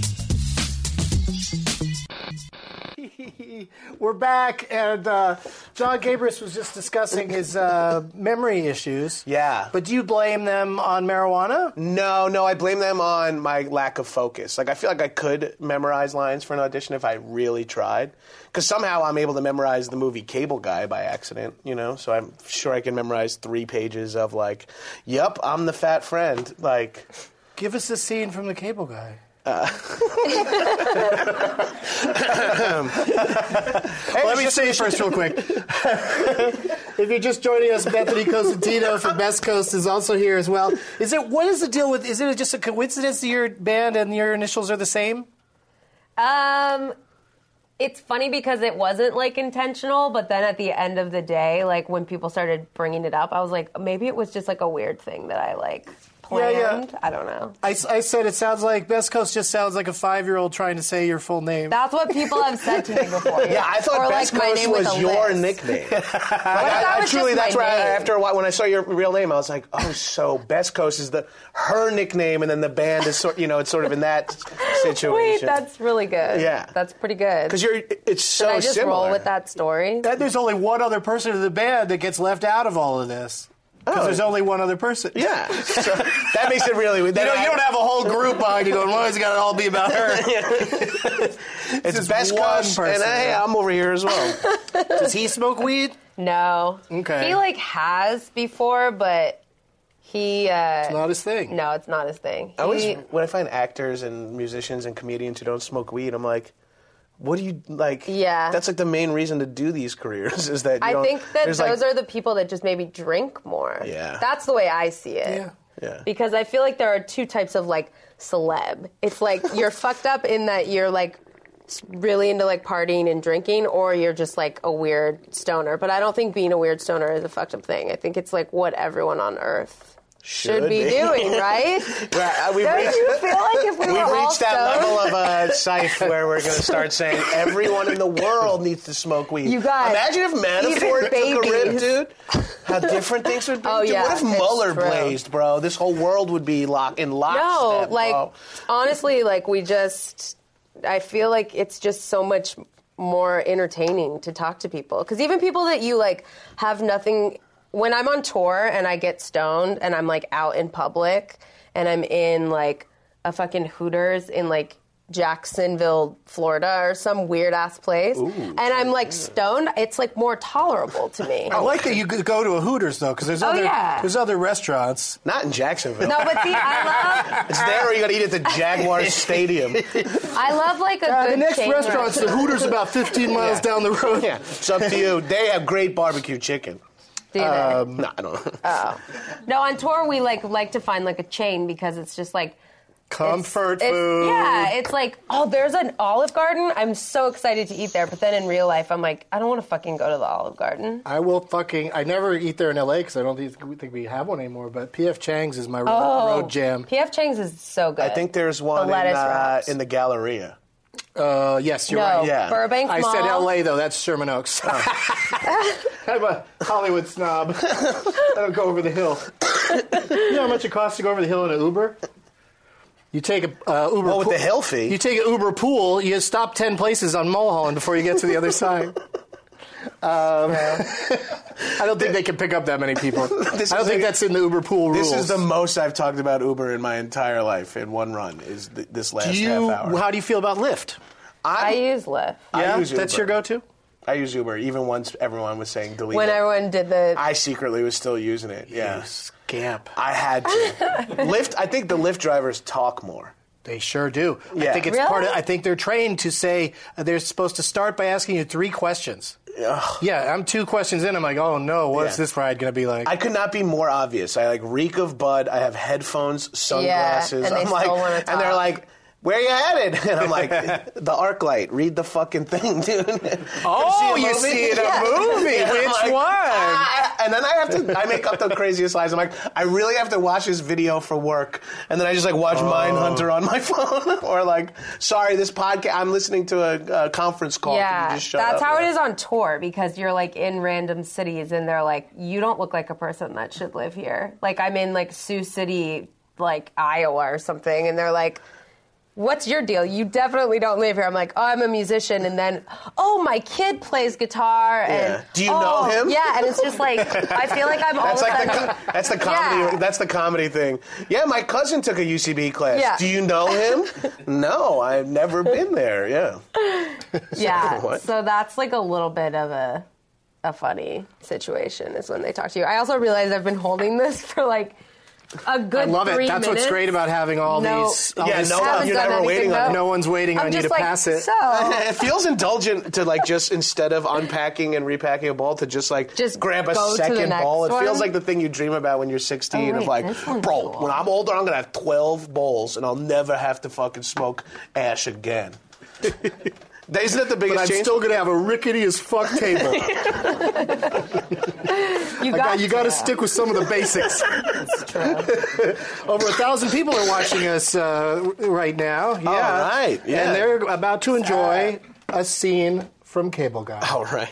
Speaker 3: We're back, and uh, John Gabrus was just discussing his uh, memory issues.
Speaker 4: Yeah.
Speaker 3: But do you blame them on marijuana?
Speaker 4: No, no, I blame them on my lack of focus. Like, I feel like I could memorize lines for an audition if I really tried. Because somehow I'm able to memorize the movie Cable Guy by accident, you know? So I'm sure I can memorize three pages of, like, yep, I'm the fat friend. Like,
Speaker 3: give us a scene from The Cable Guy.
Speaker 4: Uh.
Speaker 3: hey, let me say first real quick. If you're just joining us, Bethany Cosentino from Best Coast is also here as well. Is it what is the deal with? Is it just a coincidence that your band and your initials are the same?
Speaker 5: Um, it's funny because it wasn't like intentional, but then at the end of the day, like when people started bringing it up, I was like, maybe it was just like a weird thing that I like. Planned.
Speaker 3: Yeah, yeah.
Speaker 5: I don't know.
Speaker 3: I, I said it sounds like Best Coast just sounds like a five-year-old trying to say your full name.
Speaker 5: That's what people have said to me before.
Speaker 4: Yeah, I thought
Speaker 5: or
Speaker 4: Best
Speaker 5: like
Speaker 4: Coast was your
Speaker 5: list.
Speaker 4: nickname. like,
Speaker 5: that
Speaker 4: I, I
Speaker 5: was
Speaker 4: truly,
Speaker 5: just
Speaker 4: that's
Speaker 5: my
Speaker 4: why I,
Speaker 5: name.
Speaker 4: after a while, when I saw your real name, I was like, oh, so Best Coast is the her nickname, and then the band is sort, you know, it's sort of in that situation.
Speaker 5: Wait, that's really good.
Speaker 4: Yeah,
Speaker 5: that's pretty good.
Speaker 4: Because you're, it's so
Speaker 5: Did I just
Speaker 4: similar.
Speaker 5: roll with that story?
Speaker 3: And there's only one other person in the band that gets left out of all of this. Because
Speaker 4: Oh.
Speaker 3: there's only one other person.
Speaker 4: Yeah, so that makes it really.
Speaker 3: You, know, you don't have a whole group behind you going, why has it got to all be about her?
Speaker 4: It's
Speaker 3: just
Speaker 4: Best
Speaker 3: one
Speaker 4: Coast,
Speaker 3: person.
Speaker 4: and hey, I'm over here as well.
Speaker 3: Does he smoke weed?
Speaker 5: No.
Speaker 3: Okay.
Speaker 5: He like has before, but he. Uh,
Speaker 3: It's not his thing.
Speaker 5: no, it's not his thing.
Speaker 4: I always,
Speaker 5: He-
Speaker 4: when I find actors and musicians and comedians who don't smoke weed, I'm like, what do you like?
Speaker 5: Yeah.
Speaker 4: that's like the main reason to do these careers is that you
Speaker 5: I
Speaker 4: don't-
Speaker 5: think that
Speaker 4: there's,
Speaker 5: those
Speaker 4: like,
Speaker 5: are the people that just maybe drink more.
Speaker 4: Yeah.
Speaker 5: That's the way I see it.
Speaker 3: Yeah.
Speaker 4: Yeah.
Speaker 5: Because I feel like there are two types of like celeb. It's like you're fucked up in that you're like s- really into like partying and drinking, or you're just like a weird stoner. But I don't think being a weird stoner is a fucked up thing. I think it's like what everyone on earth should,
Speaker 4: Should
Speaker 5: be,
Speaker 4: be.
Speaker 5: doing, right?
Speaker 4: Yeah, we've
Speaker 5: Don't
Speaker 4: reached,
Speaker 5: you feel like if we
Speaker 4: we've
Speaker 5: were all
Speaker 4: reached that
Speaker 5: stoned-
Speaker 4: level of uh, Syph where we're going to start saying everyone in the world needs to smoke weed.
Speaker 5: You guys,
Speaker 4: Imagine if Manafort
Speaker 5: even
Speaker 4: took a rip,
Speaker 5: babies.
Speaker 4: dude. How different things would be.
Speaker 5: Oh,
Speaker 4: Dude,
Speaker 5: yeah,
Speaker 4: what if
Speaker 5: it's
Speaker 4: Mueller
Speaker 5: true.
Speaker 4: blazed, bro? This whole world would be lock in
Speaker 5: No,
Speaker 4: lockstep,
Speaker 5: like
Speaker 4: bro.
Speaker 5: honestly, like we just, I feel like it's just so much more entertaining to talk to people. Because even people that you like have nothing. When I'm on tour and I get stoned and I'm like out in public and I'm in like a fucking Hooters in like Jacksonville, Florida, or some weird ass place, and I'm like stoned, it's like more tolerable to me.
Speaker 3: I like that you could go to a Hooters, though, because there's,
Speaker 5: Oh,
Speaker 3: other
Speaker 5: yeah.
Speaker 3: there's other restaurants.
Speaker 4: Not in Jacksonville.
Speaker 5: No, but see, I
Speaker 4: It's there or you got to eat at the Jaguars Stadium.
Speaker 5: love, I love like a
Speaker 3: Uh,
Speaker 5: good
Speaker 3: the next
Speaker 5: chain
Speaker 3: restaurant's the Hooters about fifteen miles
Speaker 4: Yeah.
Speaker 3: down the road.
Speaker 4: Yeah, it's up to you. They have great barbecue chicken.
Speaker 5: Do they?
Speaker 3: Um,
Speaker 4: No, I don't know.
Speaker 5: Oh. No, on tour we like like to find like a chain because it's just like
Speaker 3: Comfort
Speaker 5: it's,
Speaker 3: food.
Speaker 5: It's, yeah, it's like, oh, there's an Olive Garden. I'm so excited to eat there. But then in real life, I'm like, I don't want to fucking go to the Olive Garden.
Speaker 3: I will fucking... I never eat there in L A because I don't think, think we have one anymore, but P F Chang's is my ro-
Speaker 5: Oh,
Speaker 3: road jam.
Speaker 5: P F Chang's is so good.
Speaker 4: I think there's one
Speaker 5: The
Speaker 4: in,
Speaker 5: lettuce
Speaker 4: uh,
Speaker 5: wraps.
Speaker 4: in the Galleria.
Speaker 3: Uh, yes, you're
Speaker 5: no,
Speaker 3: right.
Speaker 4: Yeah.
Speaker 5: Burbank
Speaker 3: I
Speaker 5: Mall.
Speaker 3: said L A, though. That's Sherman Oaks. I'm a Hollywood snob. I don't go over the hill. You know how much it costs to go over the hill in an Uber? You take a uh, Uber
Speaker 4: Well, with
Speaker 3: pool-
Speaker 4: the hill fee.
Speaker 3: You take an Uber pool, you stop ten places on Mulholland before you get to the other side. Um, I don't think they can pick up that many people.
Speaker 4: This
Speaker 3: I don't
Speaker 4: is
Speaker 3: think
Speaker 4: a-
Speaker 3: that's in the Uber pool rules.
Speaker 4: This is the most I've talked about Uber in my entire life in one run, is th- this last
Speaker 3: Do you,
Speaker 4: half hour.
Speaker 3: How do you feel about Lyft?
Speaker 5: I
Speaker 4: I'm-
Speaker 5: use Lyft.
Speaker 4: I
Speaker 3: Yeah,
Speaker 4: use
Speaker 3: that's
Speaker 4: Uber.
Speaker 3: your go-to?
Speaker 4: I use Uber, even once everyone was saying delete
Speaker 5: When
Speaker 4: it.
Speaker 5: everyone did the...
Speaker 4: I secretly was still using it, yeah.
Speaker 3: Scamp.
Speaker 4: I had to. Lyft, I think the Lyft drivers talk more.
Speaker 3: They sure do. I
Speaker 4: Yeah.
Speaker 3: think it's
Speaker 5: Really?
Speaker 3: part of. I think they're trained to say uh, they're supposed to start by asking you three questions.
Speaker 4: Ugh.
Speaker 3: Yeah, I'm two questions in. I'm like, oh no, what's
Speaker 4: Yeah.
Speaker 3: this ride going to be like?
Speaker 4: I could not be more obvious. I like reek of bud. I have headphones, sunglasses.
Speaker 5: and they
Speaker 4: I'm like,
Speaker 5: still wanna
Speaker 4: and they're
Speaker 5: talk.
Speaker 4: like, "Where you headed?" And I'm like, "The arc light. Read the fucking thing, dude."
Speaker 3: Oh,
Speaker 4: a
Speaker 3: you
Speaker 4: movie?
Speaker 3: see it a
Speaker 4: Yeah.
Speaker 3: movie.
Speaker 4: Yeah, I'm
Speaker 3: Which
Speaker 4: like,
Speaker 3: one?
Speaker 4: "Ah," and then I have to. I make up the craziest lies. I'm like, I really have to watch this video for work, and then I just like watch
Speaker 3: Oh.
Speaker 4: Mindhunter on my phone, or like, sorry, this podcast. I'm listening to a, a conference call. Can
Speaker 5: Yeah,
Speaker 4: you just shut
Speaker 5: that's
Speaker 4: up?
Speaker 5: how it is on tour because you're like in random cities and they're like, you don't look like a person that should live here. Like I'm in like Sioux City, like Iowa or something, and they're like, what's your deal? You definitely don't live here. I'm like, oh, I'm a musician, and then, oh, my kid plays guitar, and
Speaker 4: Yeah. Do you
Speaker 5: oh,
Speaker 4: know him?
Speaker 5: Yeah, and it's just like I feel like I'm all
Speaker 4: That's
Speaker 5: of a
Speaker 4: like the
Speaker 5: sudden.
Speaker 4: co- that's the comedy.
Speaker 5: Yeah.
Speaker 4: That's the comedy thing. Yeah, my cousin took a U C B class.
Speaker 5: Yeah.
Speaker 4: Do you know him? No, I've never been there. Yeah.
Speaker 5: Yeah,
Speaker 4: What?
Speaker 5: so that's like a little bit of a a funny situation is when they talk to you. I also realized I've been holding this for like a good
Speaker 3: I love it.
Speaker 5: three
Speaker 3: That's
Speaker 5: minutes.
Speaker 3: what's great about having all
Speaker 5: No.
Speaker 3: these. All
Speaker 4: Yeah,
Speaker 3: this
Speaker 4: no,
Speaker 3: stuff.
Speaker 5: Haven't
Speaker 4: you're
Speaker 5: done
Speaker 4: never
Speaker 5: anything,
Speaker 4: waiting on
Speaker 5: no.
Speaker 3: No one's waiting
Speaker 5: I'm
Speaker 3: on you
Speaker 5: just
Speaker 3: to
Speaker 5: like,
Speaker 3: pass it.
Speaker 5: So
Speaker 4: It feels indulgent to like just instead of unpacking and repacking a ball to just like
Speaker 5: Just
Speaker 4: grab a
Speaker 5: go to the
Speaker 4: second
Speaker 5: next
Speaker 4: ball. It
Speaker 5: one.
Speaker 4: feels like the thing you dream about when you're sixteen
Speaker 5: Oh,
Speaker 4: of
Speaker 5: wait,
Speaker 4: like,
Speaker 5: this one's
Speaker 4: bro,
Speaker 5: cool.
Speaker 4: when I'm older, I'm gonna have twelve bowls and I'll never have to fucking smoke ash again. Isn't that the biggest
Speaker 3: But I'm
Speaker 4: change?
Speaker 3: still going to have a rickety as fuck table.
Speaker 5: you
Speaker 3: I
Speaker 5: got,
Speaker 3: got, you got to
Speaker 5: to.
Speaker 3: stick with some of the basics.
Speaker 5: It's true.
Speaker 3: Over a thousand people are watching us uh, right now. Yeah.
Speaker 4: All right, yeah.
Speaker 3: And they're about to enjoy a scene from Cable Guy.
Speaker 4: All right.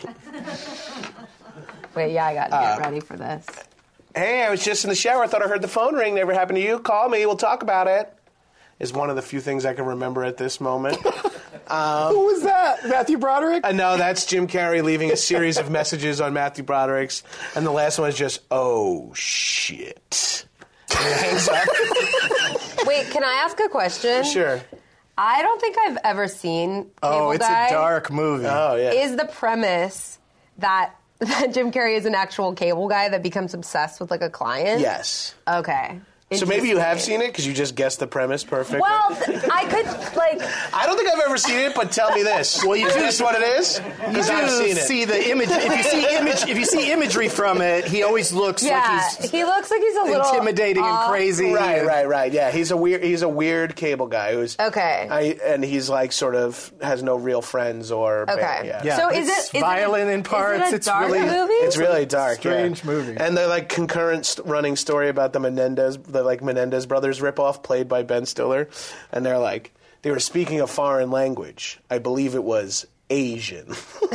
Speaker 5: Wait, yeah, I got to
Speaker 4: Uh,
Speaker 5: get ready for this.
Speaker 4: Hey, I was just in the shower. I thought I heard the phone ring. Never happened to you? Call me. We'll talk about it. Is one of the few things I can remember at this moment.
Speaker 3: Who was that? Matthew Broderick?
Speaker 4: I know that's Jim Carrey leaving a series of messages on Matthew Broderick's, and the last one is just, oh, shit. And he hangs up.
Speaker 5: Wait, can I ask a question?
Speaker 4: Sure.
Speaker 5: I don't think I've ever seen Cable
Speaker 3: Oh, it's
Speaker 5: Guy.
Speaker 3: a dark movie.
Speaker 4: Oh, yeah.
Speaker 5: Is the premise that, that Jim Carrey is an actual cable guy that becomes obsessed with like a client?
Speaker 4: Yes.
Speaker 5: Okay.
Speaker 4: So maybe you have
Speaker 5: Interesting.
Speaker 4: seen it because you just guessed the premise perfectly.
Speaker 5: Well, th- I could like.
Speaker 4: I don't think I've ever seen it, but tell me this.
Speaker 3: Well, you
Speaker 4: is
Speaker 3: do-
Speaker 4: this what it is?
Speaker 3: You
Speaker 4: Because I've
Speaker 3: do
Speaker 4: seen it.
Speaker 3: see the image. If you see image, if you see imagery from it, he always looks
Speaker 5: Yeah,
Speaker 3: like he's
Speaker 5: he looks like he's a little
Speaker 3: intimidating and
Speaker 5: off.
Speaker 3: crazy.
Speaker 4: Right,
Speaker 3: and-
Speaker 4: right, right. Yeah, he's a weird. He's a weird cable guy who's
Speaker 5: Okay.
Speaker 4: I, and he's like sort of has no real friends or.
Speaker 5: Okay.
Speaker 4: Yeah.
Speaker 3: Yeah,
Speaker 5: So is
Speaker 3: it's
Speaker 5: it is
Speaker 3: violent
Speaker 5: it,
Speaker 3: in parts.
Speaker 5: Is it a
Speaker 3: It's
Speaker 5: dark
Speaker 3: really-
Speaker 5: movie?
Speaker 4: It's really dark.
Speaker 3: strange
Speaker 4: yeah.
Speaker 3: movie.
Speaker 4: And the like concurrent st- running story about the Menendez, the like Menendez brothers ripoff played by Ben Stiller, and they're like they were speaking a foreign language. I believe it was Asian.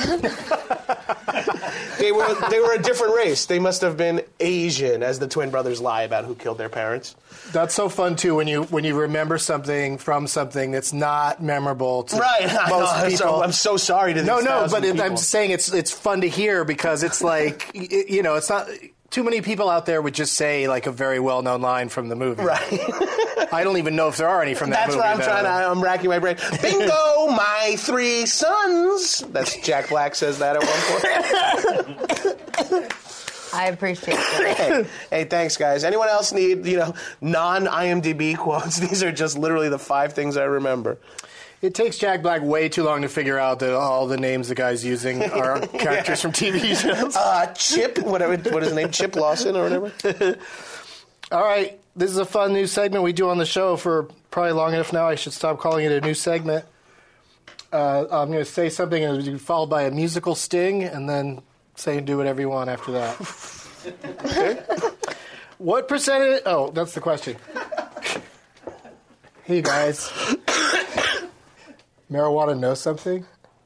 Speaker 4: they were they were a different race. They must have been Asian, as the twin brothers lie about who killed their parents.
Speaker 3: That's so fun too when you when you remember something from something that's not memorable to
Speaker 4: Right. I know.
Speaker 3: most
Speaker 4: I'm
Speaker 3: people.
Speaker 4: so, I'm so sorry to these
Speaker 3: no, no,
Speaker 4: thousand
Speaker 3: but it, I'm
Speaker 4: people.
Speaker 3: saying it's it's fun to hear because it's like y- you know it's not too many people out there would just say like a very well known line from the movie.
Speaker 4: Right.
Speaker 3: I don't even know if there are any from that
Speaker 4: That's
Speaker 3: movie.
Speaker 4: what I'm
Speaker 3: that
Speaker 4: trying to.
Speaker 3: are-
Speaker 4: I'm racking my brain. Bingo, my three sons. That's Jack Black says that at one point.
Speaker 5: I appreciate it.
Speaker 4: hey, hey, thanks, guys. Anyone else need you know non I M D B quotes? These are just literally the five things I remember.
Speaker 3: It takes Jack Black way too long to figure out that all the names the guy's using are characters from T V shows.
Speaker 4: Uh, Chip, whatever, what is his name? Chip Lawson or whatever.
Speaker 3: All right, this is a fun new segment we do on the show for probably long enough now. I should stop calling it a new segment. Uh, I'm going to say something and it'll be followed by a musical sting, and then say and do whatever you want after that. Okay? What percentage... Oh, that's the question. Hey, guys. Marijuana knows something?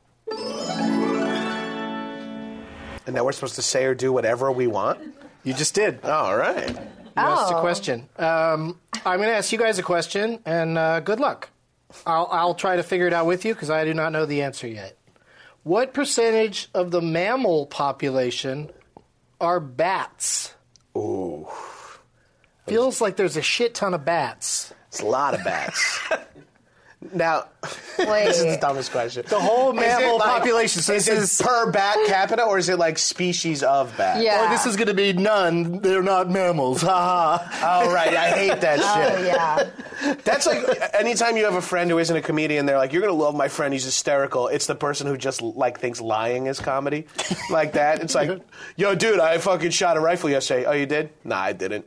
Speaker 4: And now we're supposed to say or do whatever we want?
Speaker 3: You just did.
Speaker 4: Oh, all right.
Speaker 3: You asked a question. Um, I'm going to ask you guys a question, and uh, good luck. I'll, I'll try to figure it out with you because I do not know the answer yet. What percentage of the mammal population are bats?
Speaker 4: Ooh.
Speaker 3: Feels like there's a shit ton of bats.
Speaker 4: It's a lot of bats. Now,
Speaker 5: Wait.
Speaker 4: this is the dumbest question.
Speaker 3: The whole
Speaker 4: Is
Speaker 3: mammal
Speaker 4: it like-
Speaker 3: population. So
Speaker 4: is
Speaker 3: this
Speaker 4: it
Speaker 3: is,
Speaker 4: per bat capita, or is it like species of bat?
Speaker 5: Yeah.
Speaker 3: or this is going to be none. They're not mammals. Ha ha.
Speaker 4: Oh, right. I hate that shit.
Speaker 5: Oh, yeah.
Speaker 4: That's like anytime you have a friend who isn't a comedian, they're like, "You're gonna love my friend. He's hysterical." It's the person who just like thinks lying is comedy, like that. It's like, "Yo, dude, I fucking shot a rifle yesterday." "Oh, you did?" "Nah, I didn't."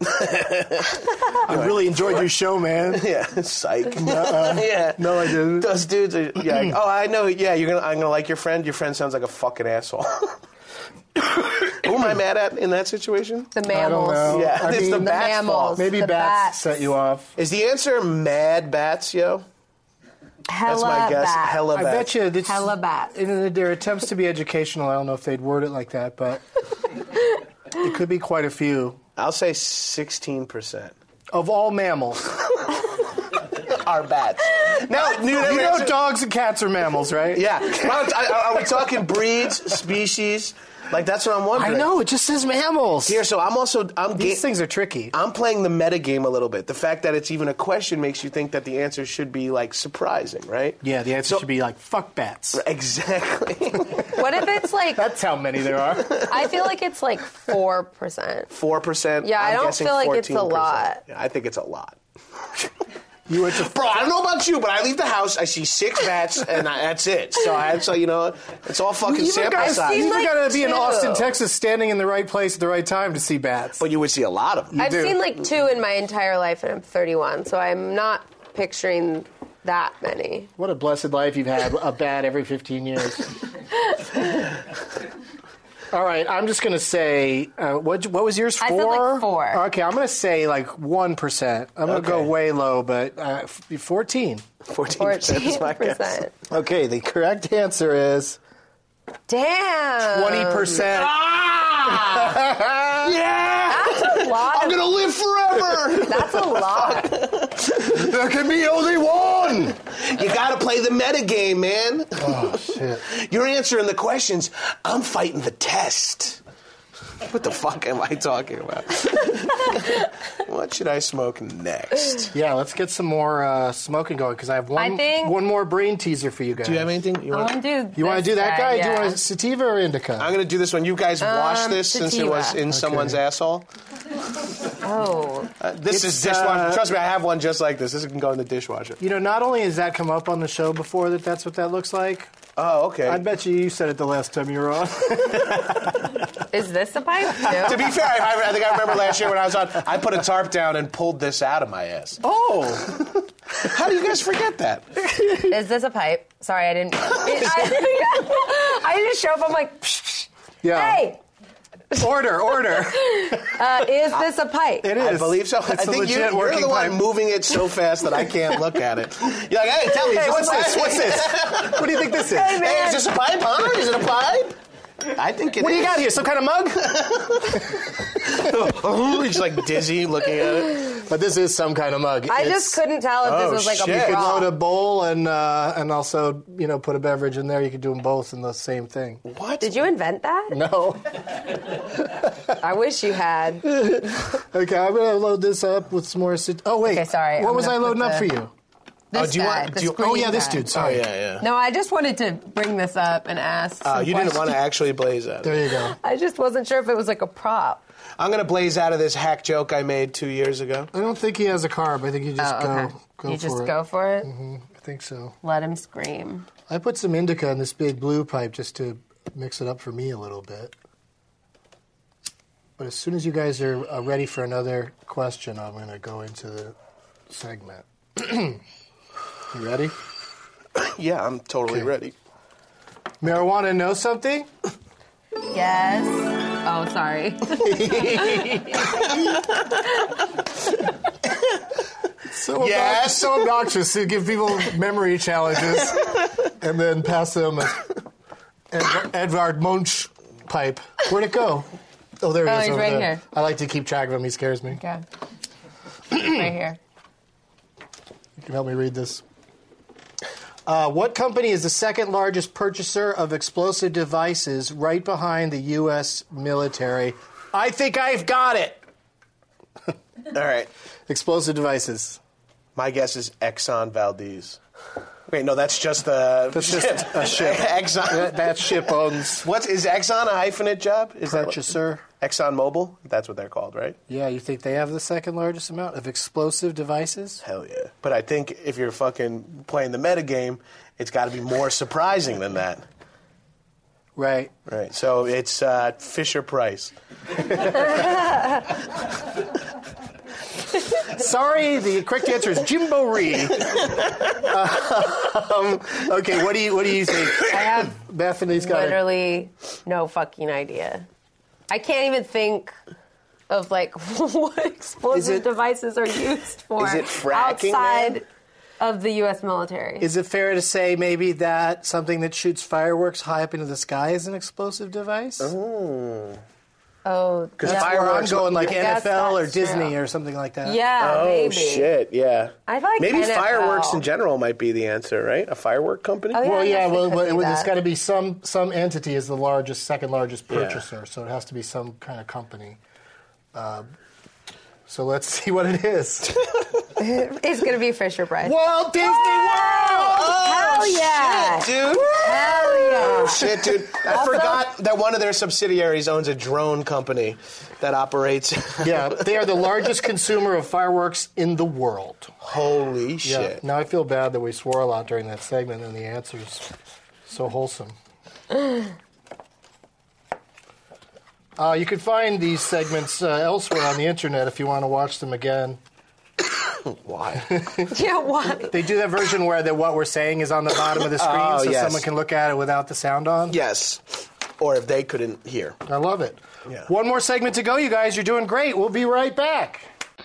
Speaker 3: I really enjoyed your show, man.
Speaker 4: Yeah, psych. Yeah,
Speaker 3: No, I didn't.
Speaker 4: those dudes are. Yeah. like, oh, I know. Yeah, you're gonna. I'm gonna like your friend. Your friend sounds like a fucking asshole. Who am I mad at in that situation?
Speaker 5: The
Speaker 3: I don't
Speaker 5: mammals.
Speaker 3: know.
Speaker 4: Yeah,
Speaker 3: I
Speaker 4: it's
Speaker 3: mean,
Speaker 4: the
Speaker 5: The
Speaker 4: bat's
Speaker 5: mammals.
Speaker 4: fault.
Speaker 3: Maybe
Speaker 5: The
Speaker 3: bats,
Speaker 5: bats.
Speaker 3: set you off.
Speaker 4: Is the answer mad bats, yo?
Speaker 5: Hella
Speaker 4: That's my guess.
Speaker 5: bats.
Speaker 4: Hella
Speaker 3: I
Speaker 4: bats.
Speaker 3: bet you this,
Speaker 5: Hella bats.
Speaker 3: in their attempts to be educational, I don't know if they'd word it like that, but it could be quite a few.
Speaker 4: I'll say sixteen percent
Speaker 3: Of all mammals.
Speaker 4: are bats. Now, new
Speaker 3: You know
Speaker 4: answer-
Speaker 3: dogs and cats are mammals, right?
Speaker 4: Yeah. Well, are, are we talking breeds, species? Like, that's what I'm
Speaker 3: I
Speaker 4: wondering.
Speaker 3: know, it just says mammals.
Speaker 4: Here, so I'm also I'm
Speaker 3: These
Speaker 4: ga-
Speaker 3: things are tricky.
Speaker 4: I'm playing the meta game a little bit. The fact that it's even a question makes you think that the answer should be like surprising, right?
Speaker 3: Yeah, the answer
Speaker 4: So-
Speaker 3: should be like, fuck bats.
Speaker 4: Exactly.
Speaker 5: What if it's like,
Speaker 3: That's how many there are.
Speaker 5: I feel like it's like four percent.
Speaker 4: Four percent.
Speaker 5: Yeah, I
Speaker 4: I'm
Speaker 5: don't
Speaker 4: guessing
Speaker 5: feel like it's a
Speaker 4: fourteen percent.
Speaker 5: lot.
Speaker 4: Yeah, I think it's a lot.
Speaker 3: You went to
Speaker 4: Bro, I don't know about you, but I leave the house, I see six bats, and I, that's it. So I, so you know, it's all fucking
Speaker 3: You
Speaker 4: sample
Speaker 3: gotta,
Speaker 4: size.
Speaker 3: you
Speaker 5: seen, like,
Speaker 3: gotta be in
Speaker 5: two.
Speaker 3: Austin, Texas, standing in the right place at the right time to see bats.
Speaker 4: But you would see a lot of them.
Speaker 5: I've
Speaker 3: do.
Speaker 5: seen like two in my entire life, and I'm thirty-one, so I'm not picturing that many.
Speaker 3: What a blessed life you've had, a bat every fifteen years. All right, I'm just going to say, uh, what, what was yours, four?
Speaker 5: I said, like, four.
Speaker 3: Okay, I'm going to say like one percent. I'm going to go
Speaker 4: Okay.
Speaker 3: way low, but uh, f- fourteen.
Speaker 4: fourteen percent is my
Speaker 5: fourteen
Speaker 4: guess.
Speaker 5: percent.
Speaker 3: Okay, the correct answer is
Speaker 5: Damn.
Speaker 3: twenty percent.
Speaker 4: Yeah!
Speaker 5: That's a lot.
Speaker 4: I'm
Speaker 5: Of,
Speaker 4: gonna live forever!
Speaker 5: that's a lot.
Speaker 3: There can be only one!
Speaker 4: You gotta play the meta game, man.
Speaker 3: Oh, shit.
Speaker 4: You're answering the questions. I'm fighting the test. What the fuck am I talking about? What should I smoke next?
Speaker 3: Yeah, let's get some more uh, smoking going, because I have one,
Speaker 5: I think-
Speaker 3: one more brain teaser for you guys.
Speaker 4: Do you have anything? You
Speaker 5: I
Speaker 4: want?
Speaker 5: want to do.
Speaker 3: You want to do that guy?
Speaker 5: Yeah.
Speaker 3: Do you want a sativa or indica?
Speaker 4: I'm gonna do this one. You guys wash
Speaker 5: Um,
Speaker 4: this since it was
Speaker 5: sativa.
Speaker 4: in someone's asshole.
Speaker 5: Oh.
Speaker 4: Uh, this
Speaker 3: It's,
Speaker 4: is dishwasher.
Speaker 3: uh,
Speaker 4: Trust me, I have one just like this. This can go in the dishwasher.
Speaker 3: You know, not only has that come up on the show before that that's what that looks like,
Speaker 4: Oh, okay.
Speaker 3: I bet you you said it the last time you were on.
Speaker 5: Is this a pipe?
Speaker 4: To
Speaker 5: No.
Speaker 4: be fair, I, I think I remember last year when I was on, I put a tarp down and pulled this out of my ass.
Speaker 3: Oh!
Speaker 4: How do you guys forget that?
Speaker 5: Is this a pipe? Sorry, I didn't. I, I just show up. I'm like, psh, psh.
Speaker 3: Yeah.
Speaker 5: Hey,
Speaker 3: Order, order.
Speaker 5: uh, is this a pipe?
Speaker 3: It is.
Speaker 4: I believe so.
Speaker 3: It's
Speaker 4: I
Speaker 3: a
Speaker 4: think you,
Speaker 3: legit
Speaker 4: you're
Speaker 3: working
Speaker 4: the one
Speaker 3: pipe.
Speaker 4: moving it so fast that I can't look at it. You're like, hey, tell me,
Speaker 3: Hey,
Speaker 4: is
Speaker 3: what's
Speaker 4: this
Speaker 3: this? What's this? What do you think this is?
Speaker 5: Hey, man.
Speaker 4: Hey, is this a pipe, huh? Is it a pipe? I think it
Speaker 3: What do you
Speaker 4: is.
Speaker 3: got here? Some kind of mug?
Speaker 4: He's like dizzy looking at it.
Speaker 3: But this is some kind of mug.
Speaker 5: I
Speaker 3: It's-
Speaker 5: just couldn't tell if
Speaker 4: Oh,
Speaker 5: this was like
Speaker 4: shit.
Speaker 5: a
Speaker 3: You could
Speaker 5: bra.
Speaker 3: load a bowl and uh, and also, you know, put a beverage in there. You could do them both in the same thing.
Speaker 4: What?
Speaker 5: Did you invent that?
Speaker 3: No.
Speaker 5: I wish you had.
Speaker 3: Okay, I'm going to load this up with some more... Sit- oh, wait.
Speaker 5: Okay, sorry,
Speaker 3: What
Speaker 5: I'm
Speaker 3: was
Speaker 5: gonna
Speaker 3: I
Speaker 5: put
Speaker 3: loading up
Speaker 5: the-
Speaker 3: for you?
Speaker 5: This
Speaker 4: do you
Speaker 5: guy,
Speaker 4: want-
Speaker 5: the
Speaker 4: do you-
Speaker 3: Oh,
Speaker 5: screen
Speaker 3: yeah, this
Speaker 5: guy.
Speaker 3: dude.
Speaker 4: Oh,
Speaker 3: Sorry.
Speaker 4: yeah, yeah.
Speaker 5: No, I just wanted to bring this up and ask.
Speaker 4: Uh,
Speaker 5: some
Speaker 4: you didn't want to
Speaker 5: questions.
Speaker 4: actually blaze out.
Speaker 3: There you go.
Speaker 5: I just wasn't sure if it was like a prop.
Speaker 4: I'm going to blaze out of this hack joke I made two years ago.
Speaker 3: I don't think he has a carb. I think you just
Speaker 5: Oh,
Speaker 3: go,
Speaker 5: okay.
Speaker 3: go
Speaker 5: you
Speaker 3: for
Speaker 5: just
Speaker 3: it.
Speaker 5: go for it.
Speaker 3: I think so.
Speaker 5: Let him scream.
Speaker 3: I put some indica in this big blue pipe just to mix it up for me a little bit. But as soon as you guys are uh, ready for another question, I'm going to go into the segment. You ready?
Speaker 4: Yeah, I'm totally
Speaker 3: Okay.
Speaker 4: ready.
Speaker 3: Marijuana know something?
Speaker 5: Yes. Oh, sorry.
Speaker 3: So
Speaker 4: Yes.
Speaker 3: so obnoxious to give people memory challenges and then pass them a Ed- Edvard Munch pipe. Where'd it go? Oh, there he
Speaker 5: Oh,
Speaker 3: is.
Speaker 5: he's
Speaker 3: over
Speaker 5: right
Speaker 3: there.
Speaker 5: here.
Speaker 3: I like to keep track of him. He scares me.
Speaker 5: Okay. Right here.
Speaker 3: You can help me read this. Uh, what company is the second largest purchaser of explosive devices right behind the U S military? I think I've got it.
Speaker 4: All right.
Speaker 3: Explosive devices.
Speaker 4: My guess is Exxon Valdez. Wait, no, that's just the
Speaker 3: That's just a ship.
Speaker 4: Exxon.
Speaker 3: That, that ship owns
Speaker 4: What is Exxon a hyphenate job? Is that
Speaker 3: purchaser.
Speaker 4: Exxon Mobil? That's what they're called, right?
Speaker 3: Yeah, you think they have the second largest amount of explosive devices?
Speaker 4: Hell yeah. But I think if you're fucking playing the metagame, it's got to be more surprising than that.
Speaker 3: Right.
Speaker 4: Right. So it's uh, Fisher Price.
Speaker 3: Sorry, the correct answer is Jimbo Ree. um, okay, what do you what do you think?
Speaker 5: I have
Speaker 3: Bethany's got it.
Speaker 5: literally no fucking idea. I can't even think of like what explosive
Speaker 3: Is it-
Speaker 5: devices are used for
Speaker 4: Is it fracking,
Speaker 5: outside
Speaker 4: man?
Speaker 5: of the U S military.
Speaker 3: Is it fair to say maybe that something that shoots fireworks high up into the sky is an explosive device?
Speaker 4: Ooh.
Speaker 5: oh,
Speaker 4: Because
Speaker 5: yeah.
Speaker 3: That's where I'm
Speaker 4: fireworks-
Speaker 3: going, like
Speaker 5: I
Speaker 3: N
Speaker 5: guess
Speaker 3: F L or
Speaker 5: that's
Speaker 3: Disney
Speaker 5: true.
Speaker 3: or something like that.
Speaker 5: Yeah,
Speaker 4: Oh,
Speaker 5: maybe.
Speaker 4: shit, yeah.
Speaker 5: I like
Speaker 4: Maybe
Speaker 5: N F L.
Speaker 4: fireworks in general might be the answer, right? A firework company?
Speaker 5: Oh, yeah.
Speaker 3: Well,
Speaker 5: I
Speaker 3: yeah,
Speaker 5: guess it
Speaker 3: well,
Speaker 5: could
Speaker 3: well
Speaker 5: be
Speaker 3: it, there's
Speaker 5: that.
Speaker 3: got to be some some entity is the largest, second largest
Speaker 4: Yeah.
Speaker 3: purchaser, so it has to be some kind of company. Um, so let's see what it is.
Speaker 5: It's going to be Fisher Price.
Speaker 3: Walt Disney World!
Speaker 5: Hell yeah.
Speaker 4: Dude.
Speaker 5: Hell yeah.
Speaker 4: Shit, dude. I forgot that one of their subsidiaries owns a drone company that operates.
Speaker 3: Yeah, they are the largest consumer of fireworks in the world.
Speaker 4: Holy
Speaker 3: Yeah.
Speaker 4: shit.
Speaker 3: Now I feel bad that we swore a lot during that segment, and the answer's so wholesome. Uh, you can find these segments uh, elsewhere on the internet if you want to watch them again.
Speaker 4: Why?
Speaker 5: Yeah, why?
Speaker 3: They do that version where the, what we're saying is on the bottom of the screen,
Speaker 4: Oh,
Speaker 3: so
Speaker 4: yes.
Speaker 3: someone can look at it without the sound on.
Speaker 4: Yes. Or if they couldn't hear.
Speaker 3: I love it.
Speaker 4: Yeah.
Speaker 3: One more segment to go, you guys. You're doing great. We'll be right back.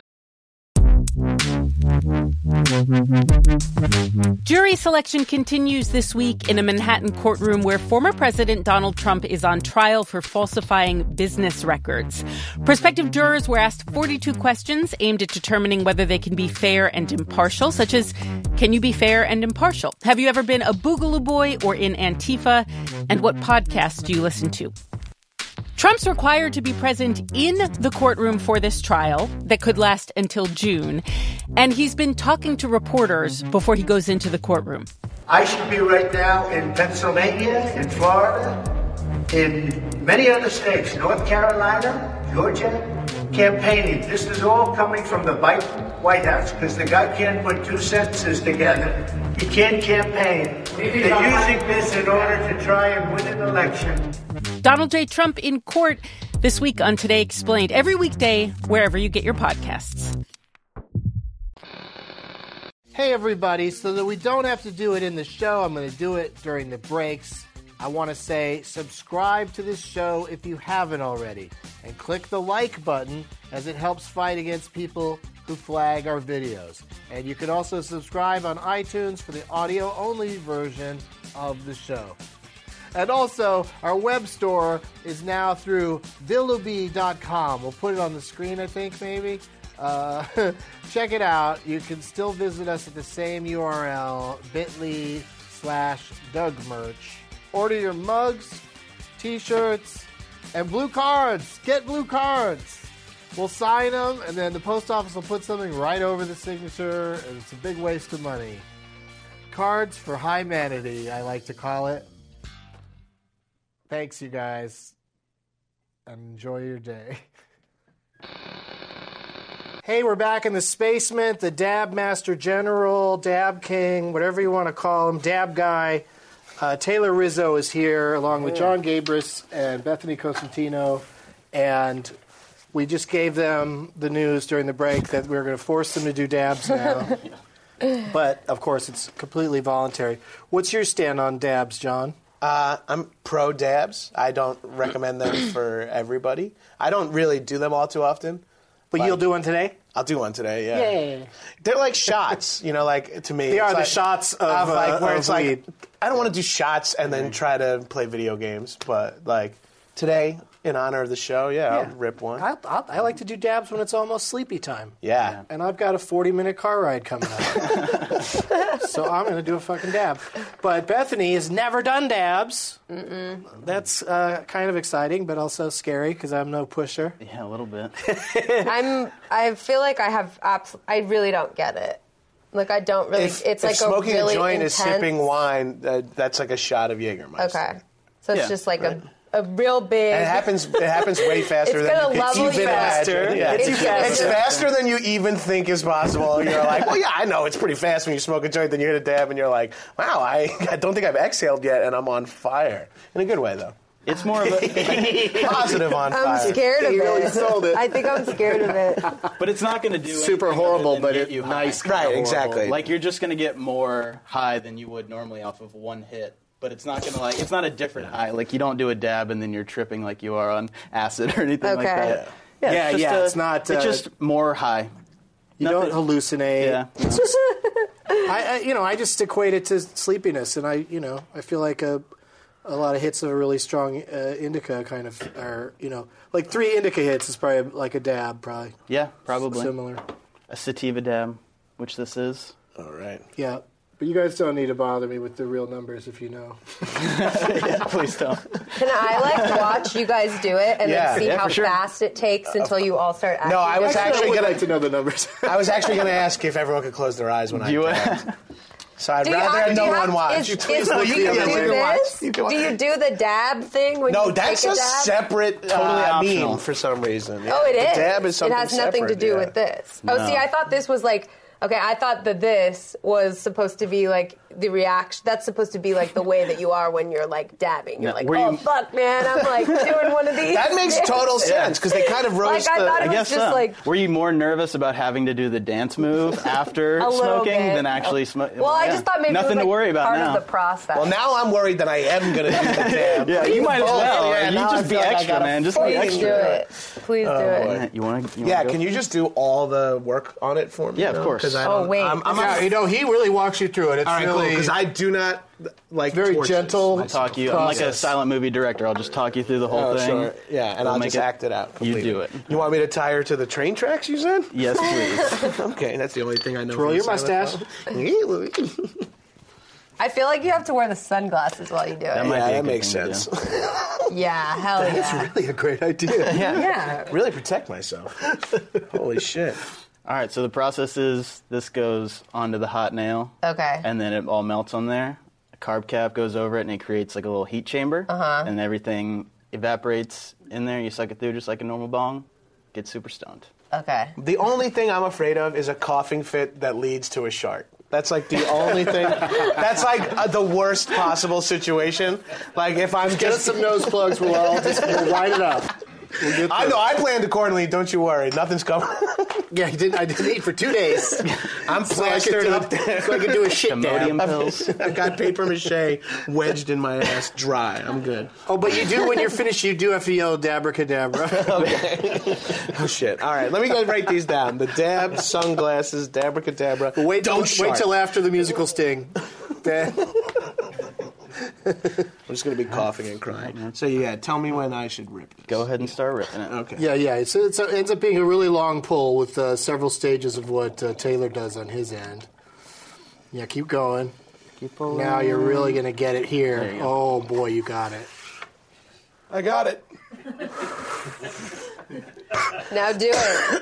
Speaker 8: Jury selection continues this week in a Manhattan courtroom where former President Donald Trump is on trial for falsifying business records. Prospective jurors were asked forty-two questions aimed at determining whether they can be fair and impartial, such as, can you be fair and impartial? Have you ever been a Boogaloo Boy or in Antifa? And what podcasts do you listen to? Trump's required to be present in the courtroom for this trial that could last until June, and he's been talking to reporters before he goes into the courtroom.
Speaker 9: I should be right now in Pennsylvania, in Florida, in many other states, North Carolina, Georgia, campaigning. This is all coming from the White House because the guy can't put two sentences together. He can't campaign. They're using this in order to try and win an election.
Speaker 8: Donald J. Trump in court this week on Today Explained, every weekday, wherever you get your podcasts.
Speaker 3: Hey, everybody. So that we don't have to do it in the show, I'm going to do it during the breaks. I want to say subscribe to this show if you haven't already. And click the like button as it helps fight against people who flag our videos. And you can also subscribe on iTunes for the audio-only version of the show. And also, our web store is now through Billuby dot com. We'll put it on the screen, I think, maybe. Uh, check it out. You can still visit us at the same U R L, bit.ly slash Doug Merch. Order your mugs, T-shirts, and blue cards. Get blue cards. We'll sign them, and then the post office will put something right over the signature, and it's a big waste of money. Cards for Hymanity, I like to call it. Thanks, you guys, and enjoy your day. Hey, we're back in the Spacement, the Dab Master General, Dab King, whatever you want to call him, Dab Guy. Uh, Taylor Rizzo is here, along with John Gabris and Bethany Cosentino, and we just gave them the news during the break that we were going to force them to do dabs now. But, of course, it's completely voluntary. What's your stand on dabs, John?
Speaker 4: Uh, I'm pro dabs. I don't recommend them for everybody. I don't really do them all too often.
Speaker 3: But
Speaker 4: like,
Speaker 3: you'll do one today?
Speaker 4: I'll do one today, yeah.
Speaker 3: Yay.
Speaker 4: They're like shots, you know, like, to me.
Speaker 3: They are
Speaker 4: it's
Speaker 3: the
Speaker 4: like,
Speaker 3: shots of,
Speaker 4: of like,
Speaker 3: uh,
Speaker 4: where
Speaker 3: of
Speaker 4: it's
Speaker 3: weed.
Speaker 4: like, I don't want to do shots and then try to play video games, but, like, today, in honor of the show, yeah,
Speaker 3: Yeah.
Speaker 4: I'll rip one.
Speaker 3: I, I, I like to do dabs when it's almost sleepy time.
Speaker 4: Yeah.
Speaker 3: And I've got a forty-minute car ride coming up. So I'm going to do a fucking dab. But Bethany has never done dabs.
Speaker 5: Mm-mm.
Speaker 3: That's uh, kind of exciting, but also scary because I'm no pusher.
Speaker 10: Yeah, a little bit.
Speaker 5: I'm. I feel like I have. Abs- I really don't get it. Like I don't really.
Speaker 4: If,
Speaker 5: it's
Speaker 4: if
Speaker 5: like
Speaker 4: smoking
Speaker 5: a really
Speaker 4: a joint
Speaker 5: intense,
Speaker 4: is sipping wine, uh, that's like a shot of Jägermeister.
Speaker 5: Okay, so it's
Speaker 4: Yeah,
Speaker 5: just like
Speaker 4: right.
Speaker 5: a a real big.
Speaker 4: And it happens. It happens way faster
Speaker 5: It's
Speaker 4: than
Speaker 5: gonna
Speaker 4: you can
Speaker 5: level
Speaker 4: even
Speaker 5: you out.
Speaker 4: imagine. Yeah.
Speaker 5: It's
Speaker 4: It's,
Speaker 5: faster.
Speaker 4: it's faster than you even think is possible. You're like, well, yeah, I know it's pretty fast when you smoke a joint. Then you hit a dab, and you're like, wow, I, I don't think I've exhaled yet, and I'm on fire in a good way though.
Speaker 10: It's more of a
Speaker 4: positive on
Speaker 5: I'm
Speaker 4: fire.
Speaker 5: scared of
Speaker 3: He
Speaker 5: it.
Speaker 3: really sold it.
Speaker 5: I think I'm scared of it.
Speaker 10: But it's not going to do
Speaker 3: Super
Speaker 10: anything
Speaker 3: horrible,
Speaker 10: other than
Speaker 3: but
Speaker 10: get
Speaker 3: it-
Speaker 10: you high.
Speaker 3: nice kinda
Speaker 4: Right,
Speaker 3: horrible.
Speaker 4: exactly.
Speaker 10: Like you're just going to get more high than you would normally off of one hit. But it's not going to like it's not a different high. Like you don't do a dab and then you're tripping like you are on acid or anything like
Speaker 5: Okay.
Speaker 10: that.
Speaker 3: Yeah,
Speaker 10: it's just
Speaker 3: yeah,
Speaker 10: a-
Speaker 3: it's not, uh,
Speaker 10: It's just more high.
Speaker 3: You
Speaker 10: Nothing-
Speaker 3: don't hallucinate.
Speaker 10: Yeah.
Speaker 3: It's just, I, I, you know, I just equate it to sleepiness, and I, you know, I feel like a, a lot of hits of a really strong uh, indica kind of are, you know, like three indica hits is probably like a dab, probably.
Speaker 10: Yeah, probably.
Speaker 3: Similar.
Speaker 10: A sativa dab, which this is.
Speaker 4: All right.
Speaker 3: Yeah. But you guys don't need to bother me with the real numbers if you know.
Speaker 10: Yeah, please don't.
Speaker 5: Can I like watch you guys do it and
Speaker 4: Yeah.
Speaker 5: then see
Speaker 10: Yeah,
Speaker 5: how
Speaker 10: for sure.
Speaker 5: fast it takes until you all start acting?
Speaker 4: No, I was
Speaker 3: I
Speaker 4: actually
Speaker 3: would
Speaker 4: gonna.
Speaker 3: like to know the numbers.
Speaker 4: I was actually going to ask if everyone could close their eyes when I
Speaker 10: You-
Speaker 4: dabbed. So I'd
Speaker 5: Do you
Speaker 4: rather
Speaker 5: have,
Speaker 4: have
Speaker 5: do
Speaker 4: no
Speaker 5: you
Speaker 4: one
Speaker 5: have,
Speaker 4: watch.
Speaker 5: Is,
Speaker 4: You please
Speaker 5: is,
Speaker 4: look
Speaker 5: do
Speaker 4: at
Speaker 5: you
Speaker 4: me.
Speaker 5: do
Speaker 4: You can watch.
Speaker 5: this?
Speaker 4: You can watch.
Speaker 5: Do you do the dab thing when
Speaker 4: No,
Speaker 5: you
Speaker 4: that's
Speaker 5: take
Speaker 4: a
Speaker 5: a dab?
Speaker 4: separate
Speaker 10: Totally
Speaker 4: uh,
Speaker 10: optional.
Speaker 4: meme for some reason.
Speaker 5: Oh, it
Speaker 4: The
Speaker 5: is.
Speaker 4: dab is something
Speaker 5: It has nothing to
Speaker 4: separate,
Speaker 5: do
Speaker 4: yeah.
Speaker 5: with this.
Speaker 10: No.
Speaker 5: Oh, see, I thought this was like. Okay, I thought that this was supposed to be like the reaction. That's supposed to be like the way that you are when you're like dabbing. You're
Speaker 10: No,
Speaker 5: like,
Speaker 10: were
Speaker 5: oh
Speaker 10: you-
Speaker 5: fuck, man, I'm like doing one of these.
Speaker 4: That makes total sense because they kind of roast
Speaker 5: Like, I
Speaker 4: the.
Speaker 5: thought
Speaker 10: I
Speaker 5: it was
Speaker 10: guess
Speaker 5: just
Speaker 10: so.
Speaker 5: like-
Speaker 10: Were you more nervous about having to do the dance move after
Speaker 5: A little
Speaker 10: smoking
Speaker 5: bit.
Speaker 10: than actually smoking?
Speaker 5: Well, I just thought maybe
Speaker 10: nothing
Speaker 5: it was, like,
Speaker 10: to worry about
Speaker 5: part
Speaker 10: now.
Speaker 5: of the process.
Speaker 4: Well, now I'm worried that I am going to do the dab.
Speaker 10: Yeah, you might as well.
Speaker 4: Yeah,
Speaker 10: you
Speaker 4: now I
Speaker 10: just be
Speaker 4: feel like I
Speaker 10: extra,
Speaker 4: gotta
Speaker 10: man. Just be
Speaker 5: Please
Speaker 10: extra.
Speaker 5: do it. Please do it.
Speaker 10: You want to?
Speaker 4: Yeah, can you just do all the work on it for me?
Speaker 10: Yeah, of
Speaker 4: now?
Speaker 10: course.
Speaker 4: 'Cause I
Speaker 5: Oh,
Speaker 4: don't-
Speaker 5: wait.
Speaker 4: I'm, I'm
Speaker 3: yeah,
Speaker 4: a-
Speaker 3: you know, he really walks you through it. It's
Speaker 4: all right, cool.
Speaker 3: really
Speaker 4: Because I do not like
Speaker 3: very
Speaker 4: torches
Speaker 3: gentle.
Speaker 4: myself.
Speaker 10: talk you? I'm like a
Speaker 3: process.
Speaker 10: silent movie director. I'll just talk you through the whole
Speaker 4: Oh,
Speaker 10: thing.
Speaker 4: sure. Yeah, and
Speaker 10: We'll
Speaker 4: I'll
Speaker 10: make
Speaker 4: just
Speaker 10: it-
Speaker 4: act it out.
Speaker 10: You
Speaker 4: completely.
Speaker 10: do it.
Speaker 4: You want me to tie her to the train tracks? You said.
Speaker 10: Yes, please.
Speaker 4: Okay, that's the only thing I know.
Speaker 3: Twirl
Speaker 4: from
Speaker 3: your
Speaker 4: the
Speaker 3: mustache.
Speaker 4: silent film.
Speaker 5: I feel like you have to wear the sunglasses while you do
Speaker 10: That
Speaker 5: it.
Speaker 10: might
Speaker 4: Yeah,
Speaker 10: be a
Speaker 4: that
Speaker 10: good
Speaker 4: makes
Speaker 10: thing to
Speaker 4: sense.
Speaker 10: do.
Speaker 5: Yeah, hell yeah.
Speaker 3: That's really a great idea.
Speaker 5: Yeah.
Speaker 4: Really protect myself. Holy shit.
Speaker 10: All right, so the process is this goes onto the hot nail,
Speaker 5: Okay.
Speaker 10: and then it all melts on there. A carb cap goes over it, and it creates like a little heat chamber,
Speaker 5: Uh-huh.
Speaker 10: and everything evaporates in there. You suck it through just like a normal bong. Get super stoned.
Speaker 5: Okay.
Speaker 4: The only thing I'm afraid of is a coughing fit that leads to a shart. That's like the only thing. That's like uh, the worst possible situation. Like if I'm
Speaker 3: Get us
Speaker 4: just.
Speaker 3: some nose plugs. We'll all just we'll write it up. We'll get
Speaker 4: I
Speaker 3: through
Speaker 4: know.
Speaker 3: it.
Speaker 4: I planned accordingly. Don't you worry. Nothing's coming.
Speaker 3: Yeah, I didn't. I didn't eat for two days.
Speaker 4: I'm
Speaker 3: So I could
Speaker 4: plastered
Speaker 3: do,
Speaker 4: up there.
Speaker 3: so I could do a shit
Speaker 10: Imodium
Speaker 3: dab.
Speaker 10: pills.
Speaker 4: I've got paper mache wedged in my ass, dry. I'm good.
Speaker 3: Oh, but you do when you're finished. You do have to yell "Dabracadabra."
Speaker 4: Oh shit! All right, let me go write these down. The dab, sunglasses, dabracadabra.
Speaker 3: But wait,
Speaker 4: Don't
Speaker 3: wait
Speaker 4: shart.
Speaker 3: till after the musical sting. Then-
Speaker 4: I'm just gonna be coughing and crying. So yeah, tell me when I should rip this.
Speaker 10: Go ahead and start ripping it.
Speaker 4: Okay.
Speaker 3: yeah, yeah. It's, it's, it ends up being a really long pull with uh, several stages of what uh, Taylor does on his end. Yeah, keep going.
Speaker 10: Keep pulling.
Speaker 3: Now you're really gonna get it here.
Speaker 10: There you go.
Speaker 3: Oh boy, you got it.
Speaker 4: I got it.
Speaker 5: Now do it.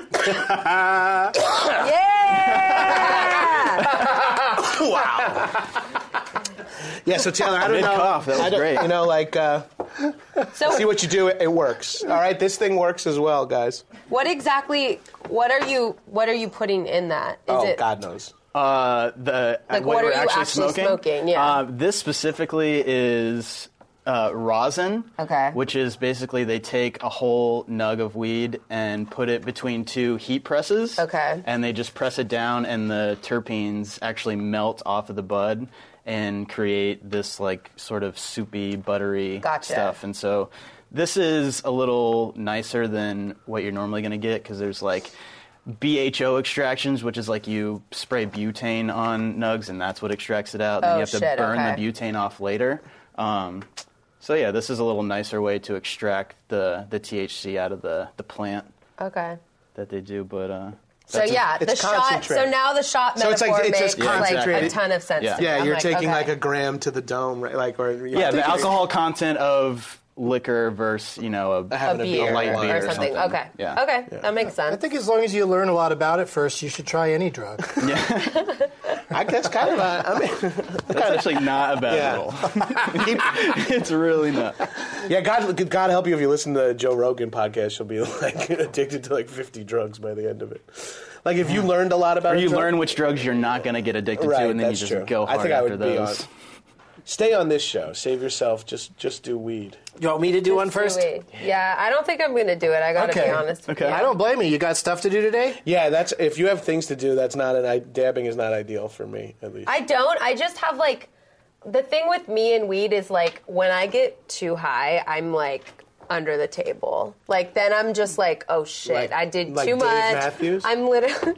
Speaker 5: Yeah!
Speaker 4: Wow. Yeah. So Taylor, I don't know.
Speaker 10: Mid-cough, that was
Speaker 4: I don't-
Speaker 10: great.
Speaker 4: You know, like uh,
Speaker 5: So
Speaker 4: see what you do. It, it works. All right, this thing works as well, guys.
Speaker 5: what exactly what are you what are you putting in that? Is
Speaker 4: Oh,
Speaker 5: it
Speaker 4: God knows.
Speaker 10: Uh, the
Speaker 5: Like,
Speaker 10: what
Speaker 5: what
Speaker 10: we're
Speaker 5: are you
Speaker 10: actually,
Speaker 5: actually
Speaker 10: smoking.
Speaker 5: smoking? Yeah.
Speaker 10: Uh, this specifically is uh, rosin.
Speaker 5: Okay.
Speaker 10: Which is basically they take a whole nug of weed and put it between two heat presses.
Speaker 5: Okay.
Speaker 10: And they just press it down, and the terpenes actually melt off of the bud and create this like sort of soupy, buttery
Speaker 5: Gotcha.
Speaker 10: stuff. And so this is a little nicer than what you're normally going to get because there's like B H O extractions, which is like you spray butane on nugs, and that's what extracts it out. Then
Speaker 5: Oh,
Speaker 10: you have to
Speaker 5: shit,
Speaker 10: burn
Speaker 5: okay.
Speaker 10: the butane off later. Um, so yeah, this is a little nicer way to extract the, the T H C out of the, the plant
Speaker 5: Okay.
Speaker 10: that they do. But uh,
Speaker 5: So
Speaker 10: that's a-
Speaker 5: yeah, the
Speaker 4: it's
Speaker 5: shot.
Speaker 4: concentrate.
Speaker 5: So now the shot
Speaker 4: So it's
Speaker 5: metaphor
Speaker 4: like- it's
Speaker 5: makes
Speaker 4: just
Speaker 5: like
Speaker 10: concentrated.
Speaker 5: a ton of sense.
Speaker 10: Yeah.
Speaker 5: to me.
Speaker 4: Yeah,
Speaker 5: I'm
Speaker 4: you're
Speaker 5: like,
Speaker 4: taking
Speaker 5: okay.
Speaker 4: like a gram to the dome, right? Like, or
Speaker 10: yeah, the alcohol content of liquor versus, you know, a,
Speaker 5: a
Speaker 4: having
Speaker 5: beer,
Speaker 10: a light
Speaker 5: or,
Speaker 10: beer or
Speaker 5: something.
Speaker 10: something.
Speaker 5: Okay.
Speaker 10: Yeah.
Speaker 5: Okay. That makes sense.
Speaker 3: I think as long as you learn a lot about it first, you should try any drug.
Speaker 4: I, that's kind of a, I mean,
Speaker 10: That's actually not a bad
Speaker 4: Yeah.
Speaker 10: rule. It's really not.
Speaker 4: yeah, God, God help you if you listen to the Joe Rogan podcast, you'll be like addicted to like fifty drugs by the end of it. Like if you learned a lot about
Speaker 10: Or
Speaker 4: a
Speaker 10: you
Speaker 4: drug-
Speaker 10: learn which drugs you're not going to get addicted
Speaker 4: Right,
Speaker 10: to, and then you
Speaker 4: that's
Speaker 10: just
Speaker 4: true.
Speaker 10: go
Speaker 4: I
Speaker 10: hard
Speaker 4: think I
Speaker 10: after
Speaker 4: would be
Speaker 10: those.
Speaker 4: on. Stay on this show. Save yourself. Just just do weed.
Speaker 3: You want me to do one first?
Speaker 5: Sweet. Yeah, I don't think I'm going to do it. I got to
Speaker 3: Okay.
Speaker 5: be honest. with
Speaker 10: Okay.
Speaker 5: you.
Speaker 3: I don't blame you. You got stuff to do today?
Speaker 4: Yeah, that's if you have things to do. That's not an I, dabbing is not ideal for me at least.
Speaker 5: I don't. I just have like the thing with me and weed is like when I get too high, I'm like under the table. Like then I'm just like, oh shit,
Speaker 4: Like-
Speaker 5: I did
Speaker 4: like
Speaker 5: too
Speaker 4: Dave
Speaker 5: much.
Speaker 4: Matthews?
Speaker 5: I'm literally.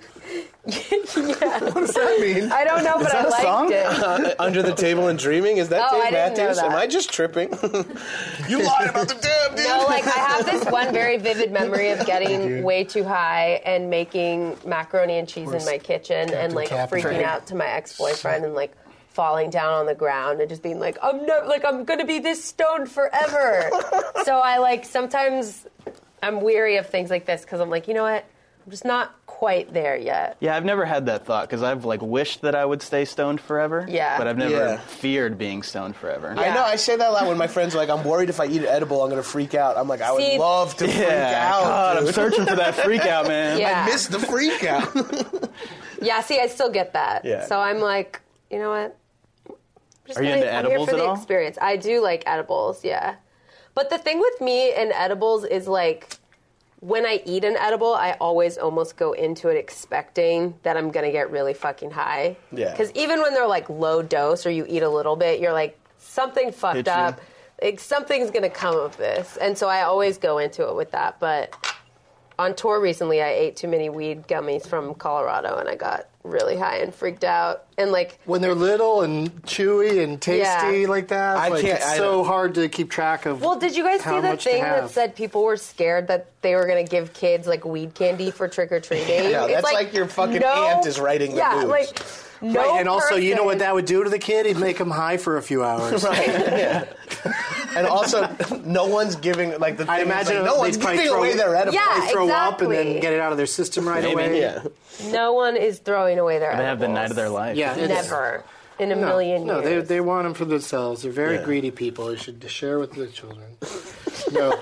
Speaker 5: yeah.
Speaker 4: What does that mean?
Speaker 5: I don't know, but I
Speaker 10: that a
Speaker 5: liked
Speaker 10: song?
Speaker 5: it.
Speaker 4: Uh, under the table and dreaming? Is that
Speaker 5: Oh,
Speaker 4: Dave
Speaker 5: I didn't know
Speaker 4: Matthews?
Speaker 5: that.
Speaker 4: Am I just tripping? You lied about the dab, dude.
Speaker 5: No, like I have this one very vivid memory of getting way too high and making macaroni and cheese in my kitchen and like
Speaker 3: Captain.
Speaker 5: freaking out to my ex-boyfriend and like falling down on the ground and just being like, I'm no, like I'm gonna be this stoned forever. So I like sometimes I'm weary of things like this because I'm like, you know what? I'm just not quite there yet.
Speaker 10: Yeah, I've never had that thought because I've like wished that I would stay stoned forever.
Speaker 5: Yeah.
Speaker 10: But I've never
Speaker 4: Yeah.
Speaker 10: feared being stoned forever.
Speaker 5: Yeah.
Speaker 4: I know, I say that a lot when my friends are like, I'm worried if I eat an edible, I'm going to freak out. I'm like, I would
Speaker 5: See-
Speaker 4: love to freak
Speaker 10: Yeah,
Speaker 4: out.
Speaker 10: God, I'm
Speaker 4: dude.
Speaker 10: searching for that freak out, man.
Speaker 5: Yeah.
Speaker 4: I miss the freak out.
Speaker 5: Yeah, see, I still get that.
Speaker 4: Yeah.
Speaker 5: So I'm like, you know what? I'm just
Speaker 10: Are you
Speaker 5: gonna-
Speaker 10: into
Speaker 5: I'm
Speaker 10: edibles
Speaker 5: here for
Speaker 10: at
Speaker 5: the
Speaker 10: all?
Speaker 5: experience. I do like edibles, yeah. But the thing with me and edibles is like, when I eat an edible, I always almost go into it expecting that I'm gonna get really fucking high.
Speaker 4: Yeah.
Speaker 5: Because even when they're like low dose or you eat a little bit, you're like, something fucked
Speaker 10: Hit you.
Speaker 5: up. Like, something's gonna come of this. And so I always go into it with that. But on tour recently, I ate too many weed gummies from Colorado and I got really high and freaked out. And like,
Speaker 3: When they're little and chewy and tasty
Speaker 5: Yeah.
Speaker 3: like that,
Speaker 4: I
Speaker 3: like,
Speaker 4: can't-
Speaker 3: it's
Speaker 4: I
Speaker 3: so
Speaker 4: don't-
Speaker 3: hard to keep track of.
Speaker 5: well, did you guys
Speaker 3: how
Speaker 5: see the
Speaker 3: much to
Speaker 5: thing that
Speaker 3: have.
Speaker 5: said people were scared that they were going to give kids like weed candy for trick or treating?
Speaker 4: Yeah, that's like your fucking aunt is writing the
Speaker 5: yeah,
Speaker 4: news.
Speaker 5: like no.
Speaker 3: Right, and also, you know what
Speaker 5: person-
Speaker 3: that would do to the kid? He'd make him high for a few hours.
Speaker 4: Right, yeah. And also, no one's giving, like, the thing
Speaker 3: I
Speaker 4: is,
Speaker 3: imagine
Speaker 4: like, no
Speaker 3: they'd
Speaker 4: one's
Speaker 3: probably
Speaker 4: giving
Speaker 3: throw,
Speaker 4: away their edible.
Speaker 5: Yeah.
Speaker 3: They throw up and then
Speaker 5: exactly.
Speaker 3: get it out of their system right
Speaker 10: Maybe.
Speaker 3: away.
Speaker 4: Yeah.
Speaker 5: No one is throwing away their.
Speaker 10: They have the
Speaker 5: edibles.
Speaker 10: night of their life.
Speaker 3: Yeah, it's-
Speaker 5: Never in a
Speaker 3: No,
Speaker 5: million
Speaker 3: no,
Speaker 5: years.
Speaker 3: they they want them for themselves. They're very
Speaker 4: Yeah.
Speaker 3: greedy people. They should share with the children. No,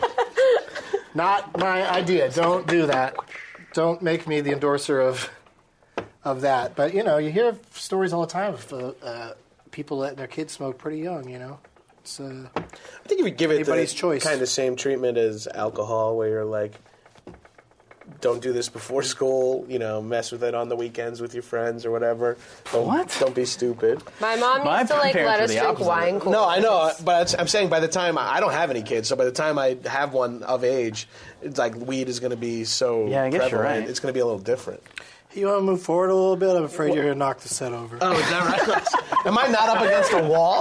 Speaker 3: not my idea. Don't do that. Don't make me the endorser of of that. But you know, you hear stories all the time of uh, uh, people letting their kids smoke pretty young. You know, it's. Uh,
Speaker 4: I think if you give it
Speaker 3: Anybody's
Speaker 4: the
Speaker 3: choice.
Speaker 4: kind of same treatment as alcohol, where you're like, don't do this before school, you know, mess with it on the weekends with your friends or whatever. Don't,
Speaker 10: What?
Speaker 4: Don't be stupid.
Speaker 5: My mom
Speaker 10: My
Speaker 5: used to like
Speaker 10: parents
Speaker 5: let
Speaker 10: were
Speaker 5: us
Speaker 10: the
Speaker 5: drink
Speaker 10: opposite.
Speaker 5: wine coolers.
Speaker 4: No, I know, but it's- I'm saying by the time I, I don't have any kids, so by the time I have one of age, it's like weed is going to be so
Speaker 10: Yeah, I guess you're
Speaker 4: prevalent.
Speaker 10: right.
Speaker 4: It's going to be a little different.
Speaker 3: you want to move forward a little bit? I'm afraid you're going to knock the set over.
Speaker 4: Oh, is that right? Am I not up against a wall?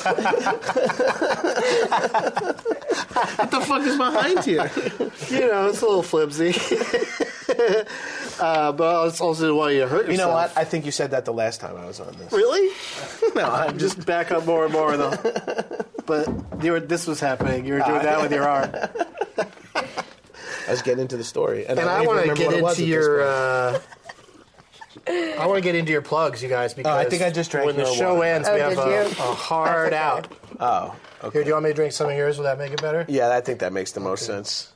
Speaker 4: What the fuck is behind here?
Speaker 3: You know, it's a little flimsy. uh, but it's also why you hurt yourself.
Speaker 4: You know what? I think you said that the last time I was on this.
Speaker 3: Really?
Speaker 4: No, I'm just.
Speaker 3: Just back up more and more, though. But you were, this was happening. You were doing that with your arm.
Speaker 4: I was getting into the story, and,
Speaker 3: And
Speaker 4: I,
Speaker 3: I
Speaker 4: want to
Speaker 3: get into your. Uh, I want to get into your plugs, you guys, because
Speaker 4: Oh, I think I just drank
Speaker 3: when the
Speaker 4: your
Speaker 3: show
Speaker 4: water.
Speaker 3: ends,
Speaker 5: Oh,
Speaker 3: we have
Speaker 5: did
Speaker 3: a,
Speaker 5: you?
Speaker 3: a hard out.
Speaker 4: Oh, okay.
Speaker 3: Here, do you want me to drink some of yours? Will that make it better?
Speaker 4: Yeah, I think that makes the most sense.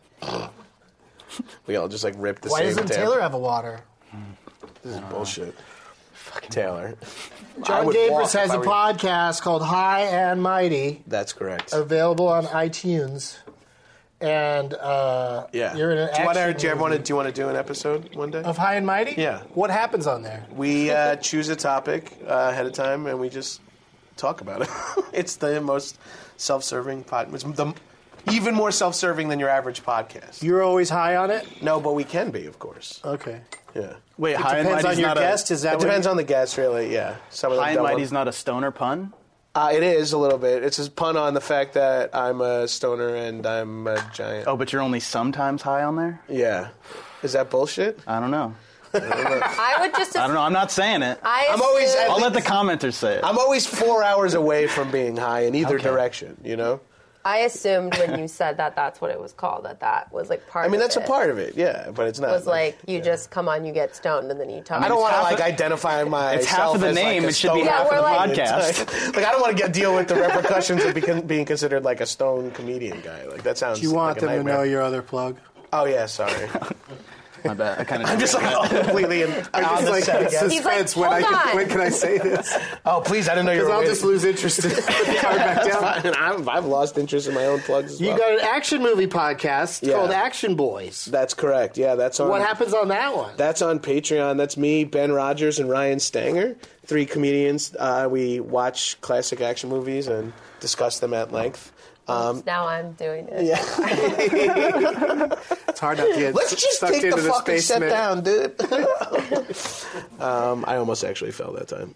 Speaker 4: We all just like rip the
Speaker 3: Why
Speaker 4: same.
Speaker 3: doesn't
Speaker 4: damn-
Speaker 3: Taylor have a water?
Speaker 4: This is bullshit. Taylor. I
Speaker 3: John
Speaker 4: would
Speaker 3: Gabris
Speaker 4: walk
Speaker 3: has
Speaker 4: if I
Speaker 3: a
Speaker 4: were-
Speaker 3: podcast called High and Mighty,
Speaker 4: That's correct.
Speaker 3: available on iTunes. And uh,
Speaker 4: Yeah.
Speaker 3: you're in an
Speaker 4: do you want to?
Speaker 3: action
Speaker 4: Do you ever want to?
Speaker 3: movie
Speaker 4: Do you want to do an episode one day?
Speaker 3: of High and Mighty?
Speaker 4: Yeah.
Speaker 3: What happens on there?
Speaker 4: We uh, choose a topic uh, ahead of time, and we just talk about it. It's the most self-serving pod. It's the, even more self-serving than your average podcast.
Speaker 3: You're always high on it?
Speaker 4: No, but we can be, of course.
Speaker 3: Okay.
Speaker 4: Yeah.
Speaker 10: Wait,
Speaker 3: It
Speaker 10: high and
Speaker 3: depends
Speaker 10: mighty's
Speaker 3: on your
Speaker 10: not
Speaker 3: guest. Is that
Speaker 4: It
Speaker 3: what
Speaker 4: depends on the guest, really. Yeah. Some
Speaker 10: a
Speaker 4: of them
Speaker 10: high and
Speaker 4: don't
Speaker 10: mighty's
Speaker 4: want-
Speaker 10: not a stoner pun.
Speaker 4: Uh, it is a little bit. It's a pun on the fact that I'm a stoner and I'm a giant.
Speaker 10: Oh, but you're only sometimes high on there.
Speaker 4: Yeah. Is that bullshit?
Speaker 10: I don't know.
Speaker 5: I would just.
Speaker 10: I don't know. I'm not saying it.
Speaker 5: I
Speaker 4: I'm always-
Speaker 5: assume-
Speaker 10: I'll let the commenters say it.
Speaker 4: I'm always four hours away from being high in either
Speaker 10: Okay.
Speaker 4: direction, you know?
Speaker 5: I assumed when you said that that's what it was called, that that was like part
Speaker 4: I mean,
Speaker 5: of
Speaker 4: that's
Speaker 5: it.
Speaker 4: a part of it, yeah, but it's not.
Speaker 5: It was like, you just come on, you get stoned, and then you talk.
Speaker 4: I don't want to
Speaker 10: half
Speaker 4: like
Speaker 10: of-
Speaker 4: identify myself.
Speaker 10: It's half of the
Speaker 4: as, like,
Speaker 10: name.
Speaker 4: a
Speaker 10: It should be
Speaker 4: stoner
Speaker 10: half
Speaker 5: Yeah,
Speaker 10: of the
Speaker 5: we're like-
Speaker 10: podcast.
Speaker 4: Like I don't want to get deal with the repercussions of being, being considered like a stone comedian guy. Like that sounds.
Speaker 3: Do you want
Speaker 4: like a
Speaker 3: them to
Speaker 4: nightmare.
Speaker 3: know your other plug?
Speaker 4: Oh yeah, sorry.
Speaker 10: My bad. I kind of.
Speaker 4: I'm just like completely in, on the
Speaker 3: like,
Speaker 4: set again.
Speaker 5: He's like,
Speaker 3: when, I,
Speaker 5: hold on.
Speaker 3: when can I say this?
Speaker 4: Oh please, I didn't know you
Speaker 3: Because
Speaker 4: were.
Speaker 3: I'll
Speaker 4: waiting.
Speaker 3: just lose interest in put the card back down.
Speaker 4: Fine. I've, I've lost interest in my own plugs as
Speaker 3: You
Speaker 4: well.
Speaker 3: got an action movie podcast
Speaker 4: Yeah.
Speaker 3: called Action Boys.
Speaker 4: That's correct. Yeah, that's on.
Speaker 3: What happens on that one?
Speaker 4: That's on Patreon. That's me, Ben Rogers, and Ryan Stanger, three comedians. Uh, we watch classic action movies and discuss them at length. Um,
Speaker 5: Now I'm doing it.
Speaker 4: yeah.
Speaker 3: It's hard not to get
Speaker 4: Let's just
Speaker 3: sucked
Speaker 4: take
Speaker 3: into
Speaker 4: the
Speaker 3: this
Speaker 4: fucking set
Speaker 3: basement.
Speaker 4: down, dude. um, I almost actually fell that time.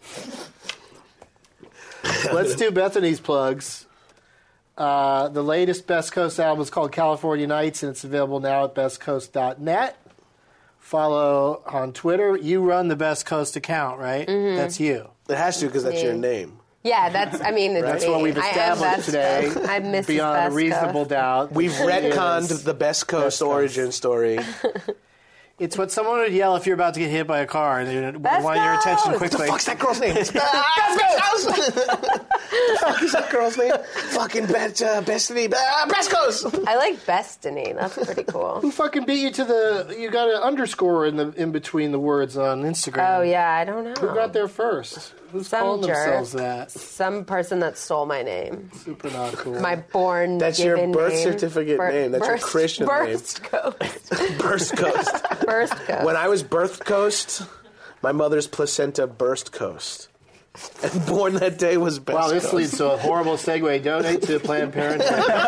Speaker 3: Let's do Bethany's plugs. Uh, the latest Best Coast album is called California Nights, and it's available now at best coast dot net. Follow on Twitter. You run the Best Coast account, right?
Speaker 5: Mm-hmm.
Speaker 3: That's you.
Speaker 4: It has to because that's
Speaker 5: Me.
Speaker 4: your name.
Speaker 5: Yeah, that's. I mean, it's
Speaker 3: That's
Speaker 5: me.
Speaker 3: what we've
Speaker 5: I am
Speaker 3: established
Speaker 5: Best
Speaker 3: today.
Speaker 5: Coast. I'm Missus
Speaker 3: Beyond
Speaker 5: Best
Speaker 3: a reasonable
Speaker 5: Coast.
Speaker 3: doubt.
Speaker 4: We've
Speaker 3: It
Speaker 4: retconned
Speaker 3: is.
Speaker 4: the Best Coast
Speaker 3: Best Coast.
Speaker 4: origin story.
Speaker 3: It's what someone would yell if you're about to get hit by a car and they
Speaker 5: Best
Speaker 3: want your attention
Speaker 5: Coast!
Speaker 3: quickly.
Speaker 4: Fuck's that girl's name? Best Coast. The fuck is that girl's name? Fucking Bet, uh, Bestiny. Uh, Best Coast.
Speaker 5: I like Bestiny. That's pretty cool.
Speaker 3: Who fucking beat you to the? You got an underscore in the in between the words on Instagram.
Speaker 5: Oh yeah, I don't know.
Speaker 3: Who got there first? Who's
Speaker 5: Some
Speaker 3: calling
Speaker 5: jerk.
Speaker 3: themselves that?
Speaker 5: Some person that stole my name.
Speaker 3: Super not cool.
Speaker 5: My born.
Speaker 4: That's your
Speaker 5: given
Speaker 4: birth
Speaker 5: name.
Speaker 4: certificate name. That's your Christian name.
Speaker 5: Burst Coast.
Speaker 4: Burst Coast.
Speaker 5: Burst Coast.
Speaker 4: When I was birthed coast, my mother's placenta burst coast. And born that day was Best
Speaker 3: Wow, this
Speaker 4: Coast.
Speaker 3: leads to a horrible segue. Donate to Planned Parenthood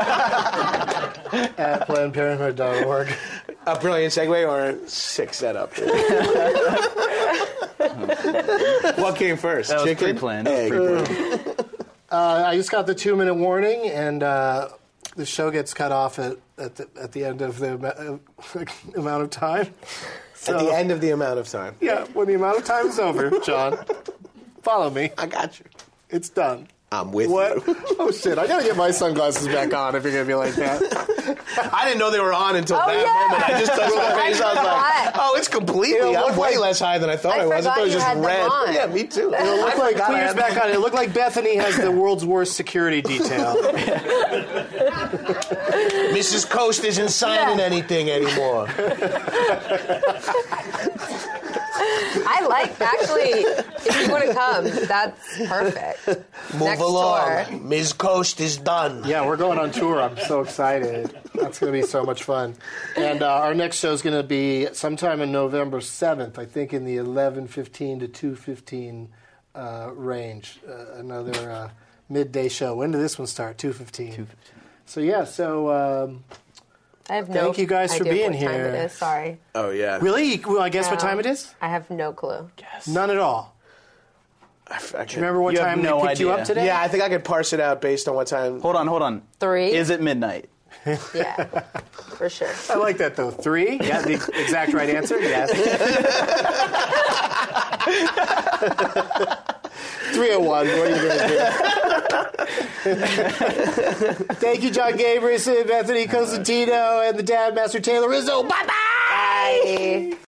Speaker 3: at planned parenthood dot org.
Speaker 4: A brilliant segue or a sick setup? What came first?
Speaker 10: That was
Speaker 4: Chicken?
Speaker 10: pre-planned. That was
Speaker 4: Egg.
Speaker 10: pre-planned.
Speaker 3: Uh, I just got the two minute warning, and uh, the show gets cut off at at the, at the end of the ama- uh, amount of time. So,
Speaker 4: At the end of the amount of time.
Speaker 3: yeah, when the amount of time is over, John, follow me.
Speaker 4: I got you.
Speaker 3: It's done.
Speaker 4: I'm with
Speaker 3: What?
Speaker 4: you.
Speaker 3: Oh shit! I gotta get my sunglasses back on if you're gonna be like that.
Speaker 4: I didn't know they were on until
Speaker 5: Oh,
Speaker 4: that
Speaker 5: yeah.
Speaker 4: moment. I just touched my face. I was like,
Speaker 5: forgot.
Speaker 4: oh, it's completely.
Speaker 3: It'll
Speaker 4: I'm
Speaker 3: look
Speaker 4: way
Speaker 3: like-
Speaker 4: less high than I thought
Speaker 5: I
Speaker 4: I, was. I
Speaker 5: forgot
Speaker 4: thought it was
Speaker 5: you
Speaker 4: just
Speaker 5: had them
Speaker 4: red.
Speaker 5: on.
Speaker 4: Yeah, me too.
Speaker 3: It'll look like
Speaker 4: forgot I
Speaker 3: clears
Speaker 4: had
Speaker 3: back
Speaker 4: them.
Speaker 3: on. It looked like Bethany has the world's worst security detail.
Speaker 4: Missus Coast isn't signing anything anymore.
Speaker 5: I like actually. If you want to come, that's perfect.
Speaker 4: Move
Speaker 5: Next
Speaker 4: along.
Speaker 5: tour.
Speaker 4: Miz Coast is done.
Speaker 3: Yeah, we're going on tour. I'm so excited. That's going to be so much fun. And uh, our next show is going to be sometime in November seventh, I think in the eleven fifteen to two fifteen uh, range. Uh, another uh, midday show. When did this one start? two fifteen. two fifteen. So, yeah, so um,
Speaker 5: I have no
Speaker 3: Thank you guys for
Speaker 5: idea
Speaker 3: being
Speaker 5: what time
Speaker 3: here.
Speaker 5: It is. Sorry.
Speaker 4: Oh, yeah.
Speaker 3: really? Well, I guess what
Speaker 5: No.
Speaker 3: time it is?
Speaker 5: I have no clue.
Speaker 3: None at all.
Speaker 4: I, f- I
Speaker 3: Do you remember what
Speaker 10: You have
Speaker 3: time
Speaker 10: no
Speaker 3: they picked you
Speaker 10: idea.
Speaker 3: up today?
Speaker 4: Yeah, I think I could parse it out based on what time.
Speaker 10: Hold on, hold on.
Speaker 5: Three.
Speaker 10: Is it midnight?
Speaker 5: Yeah, for sure.
Speaker 3: I like that, though. Three? Yeah, the exact right answer? Yes. three oh one. What are you going to do? Thank you, John Gabriel, Bethany Cosentino, and the Dad Master Taylor Rizzo. Bye-bye!
Speaker 5: Bye.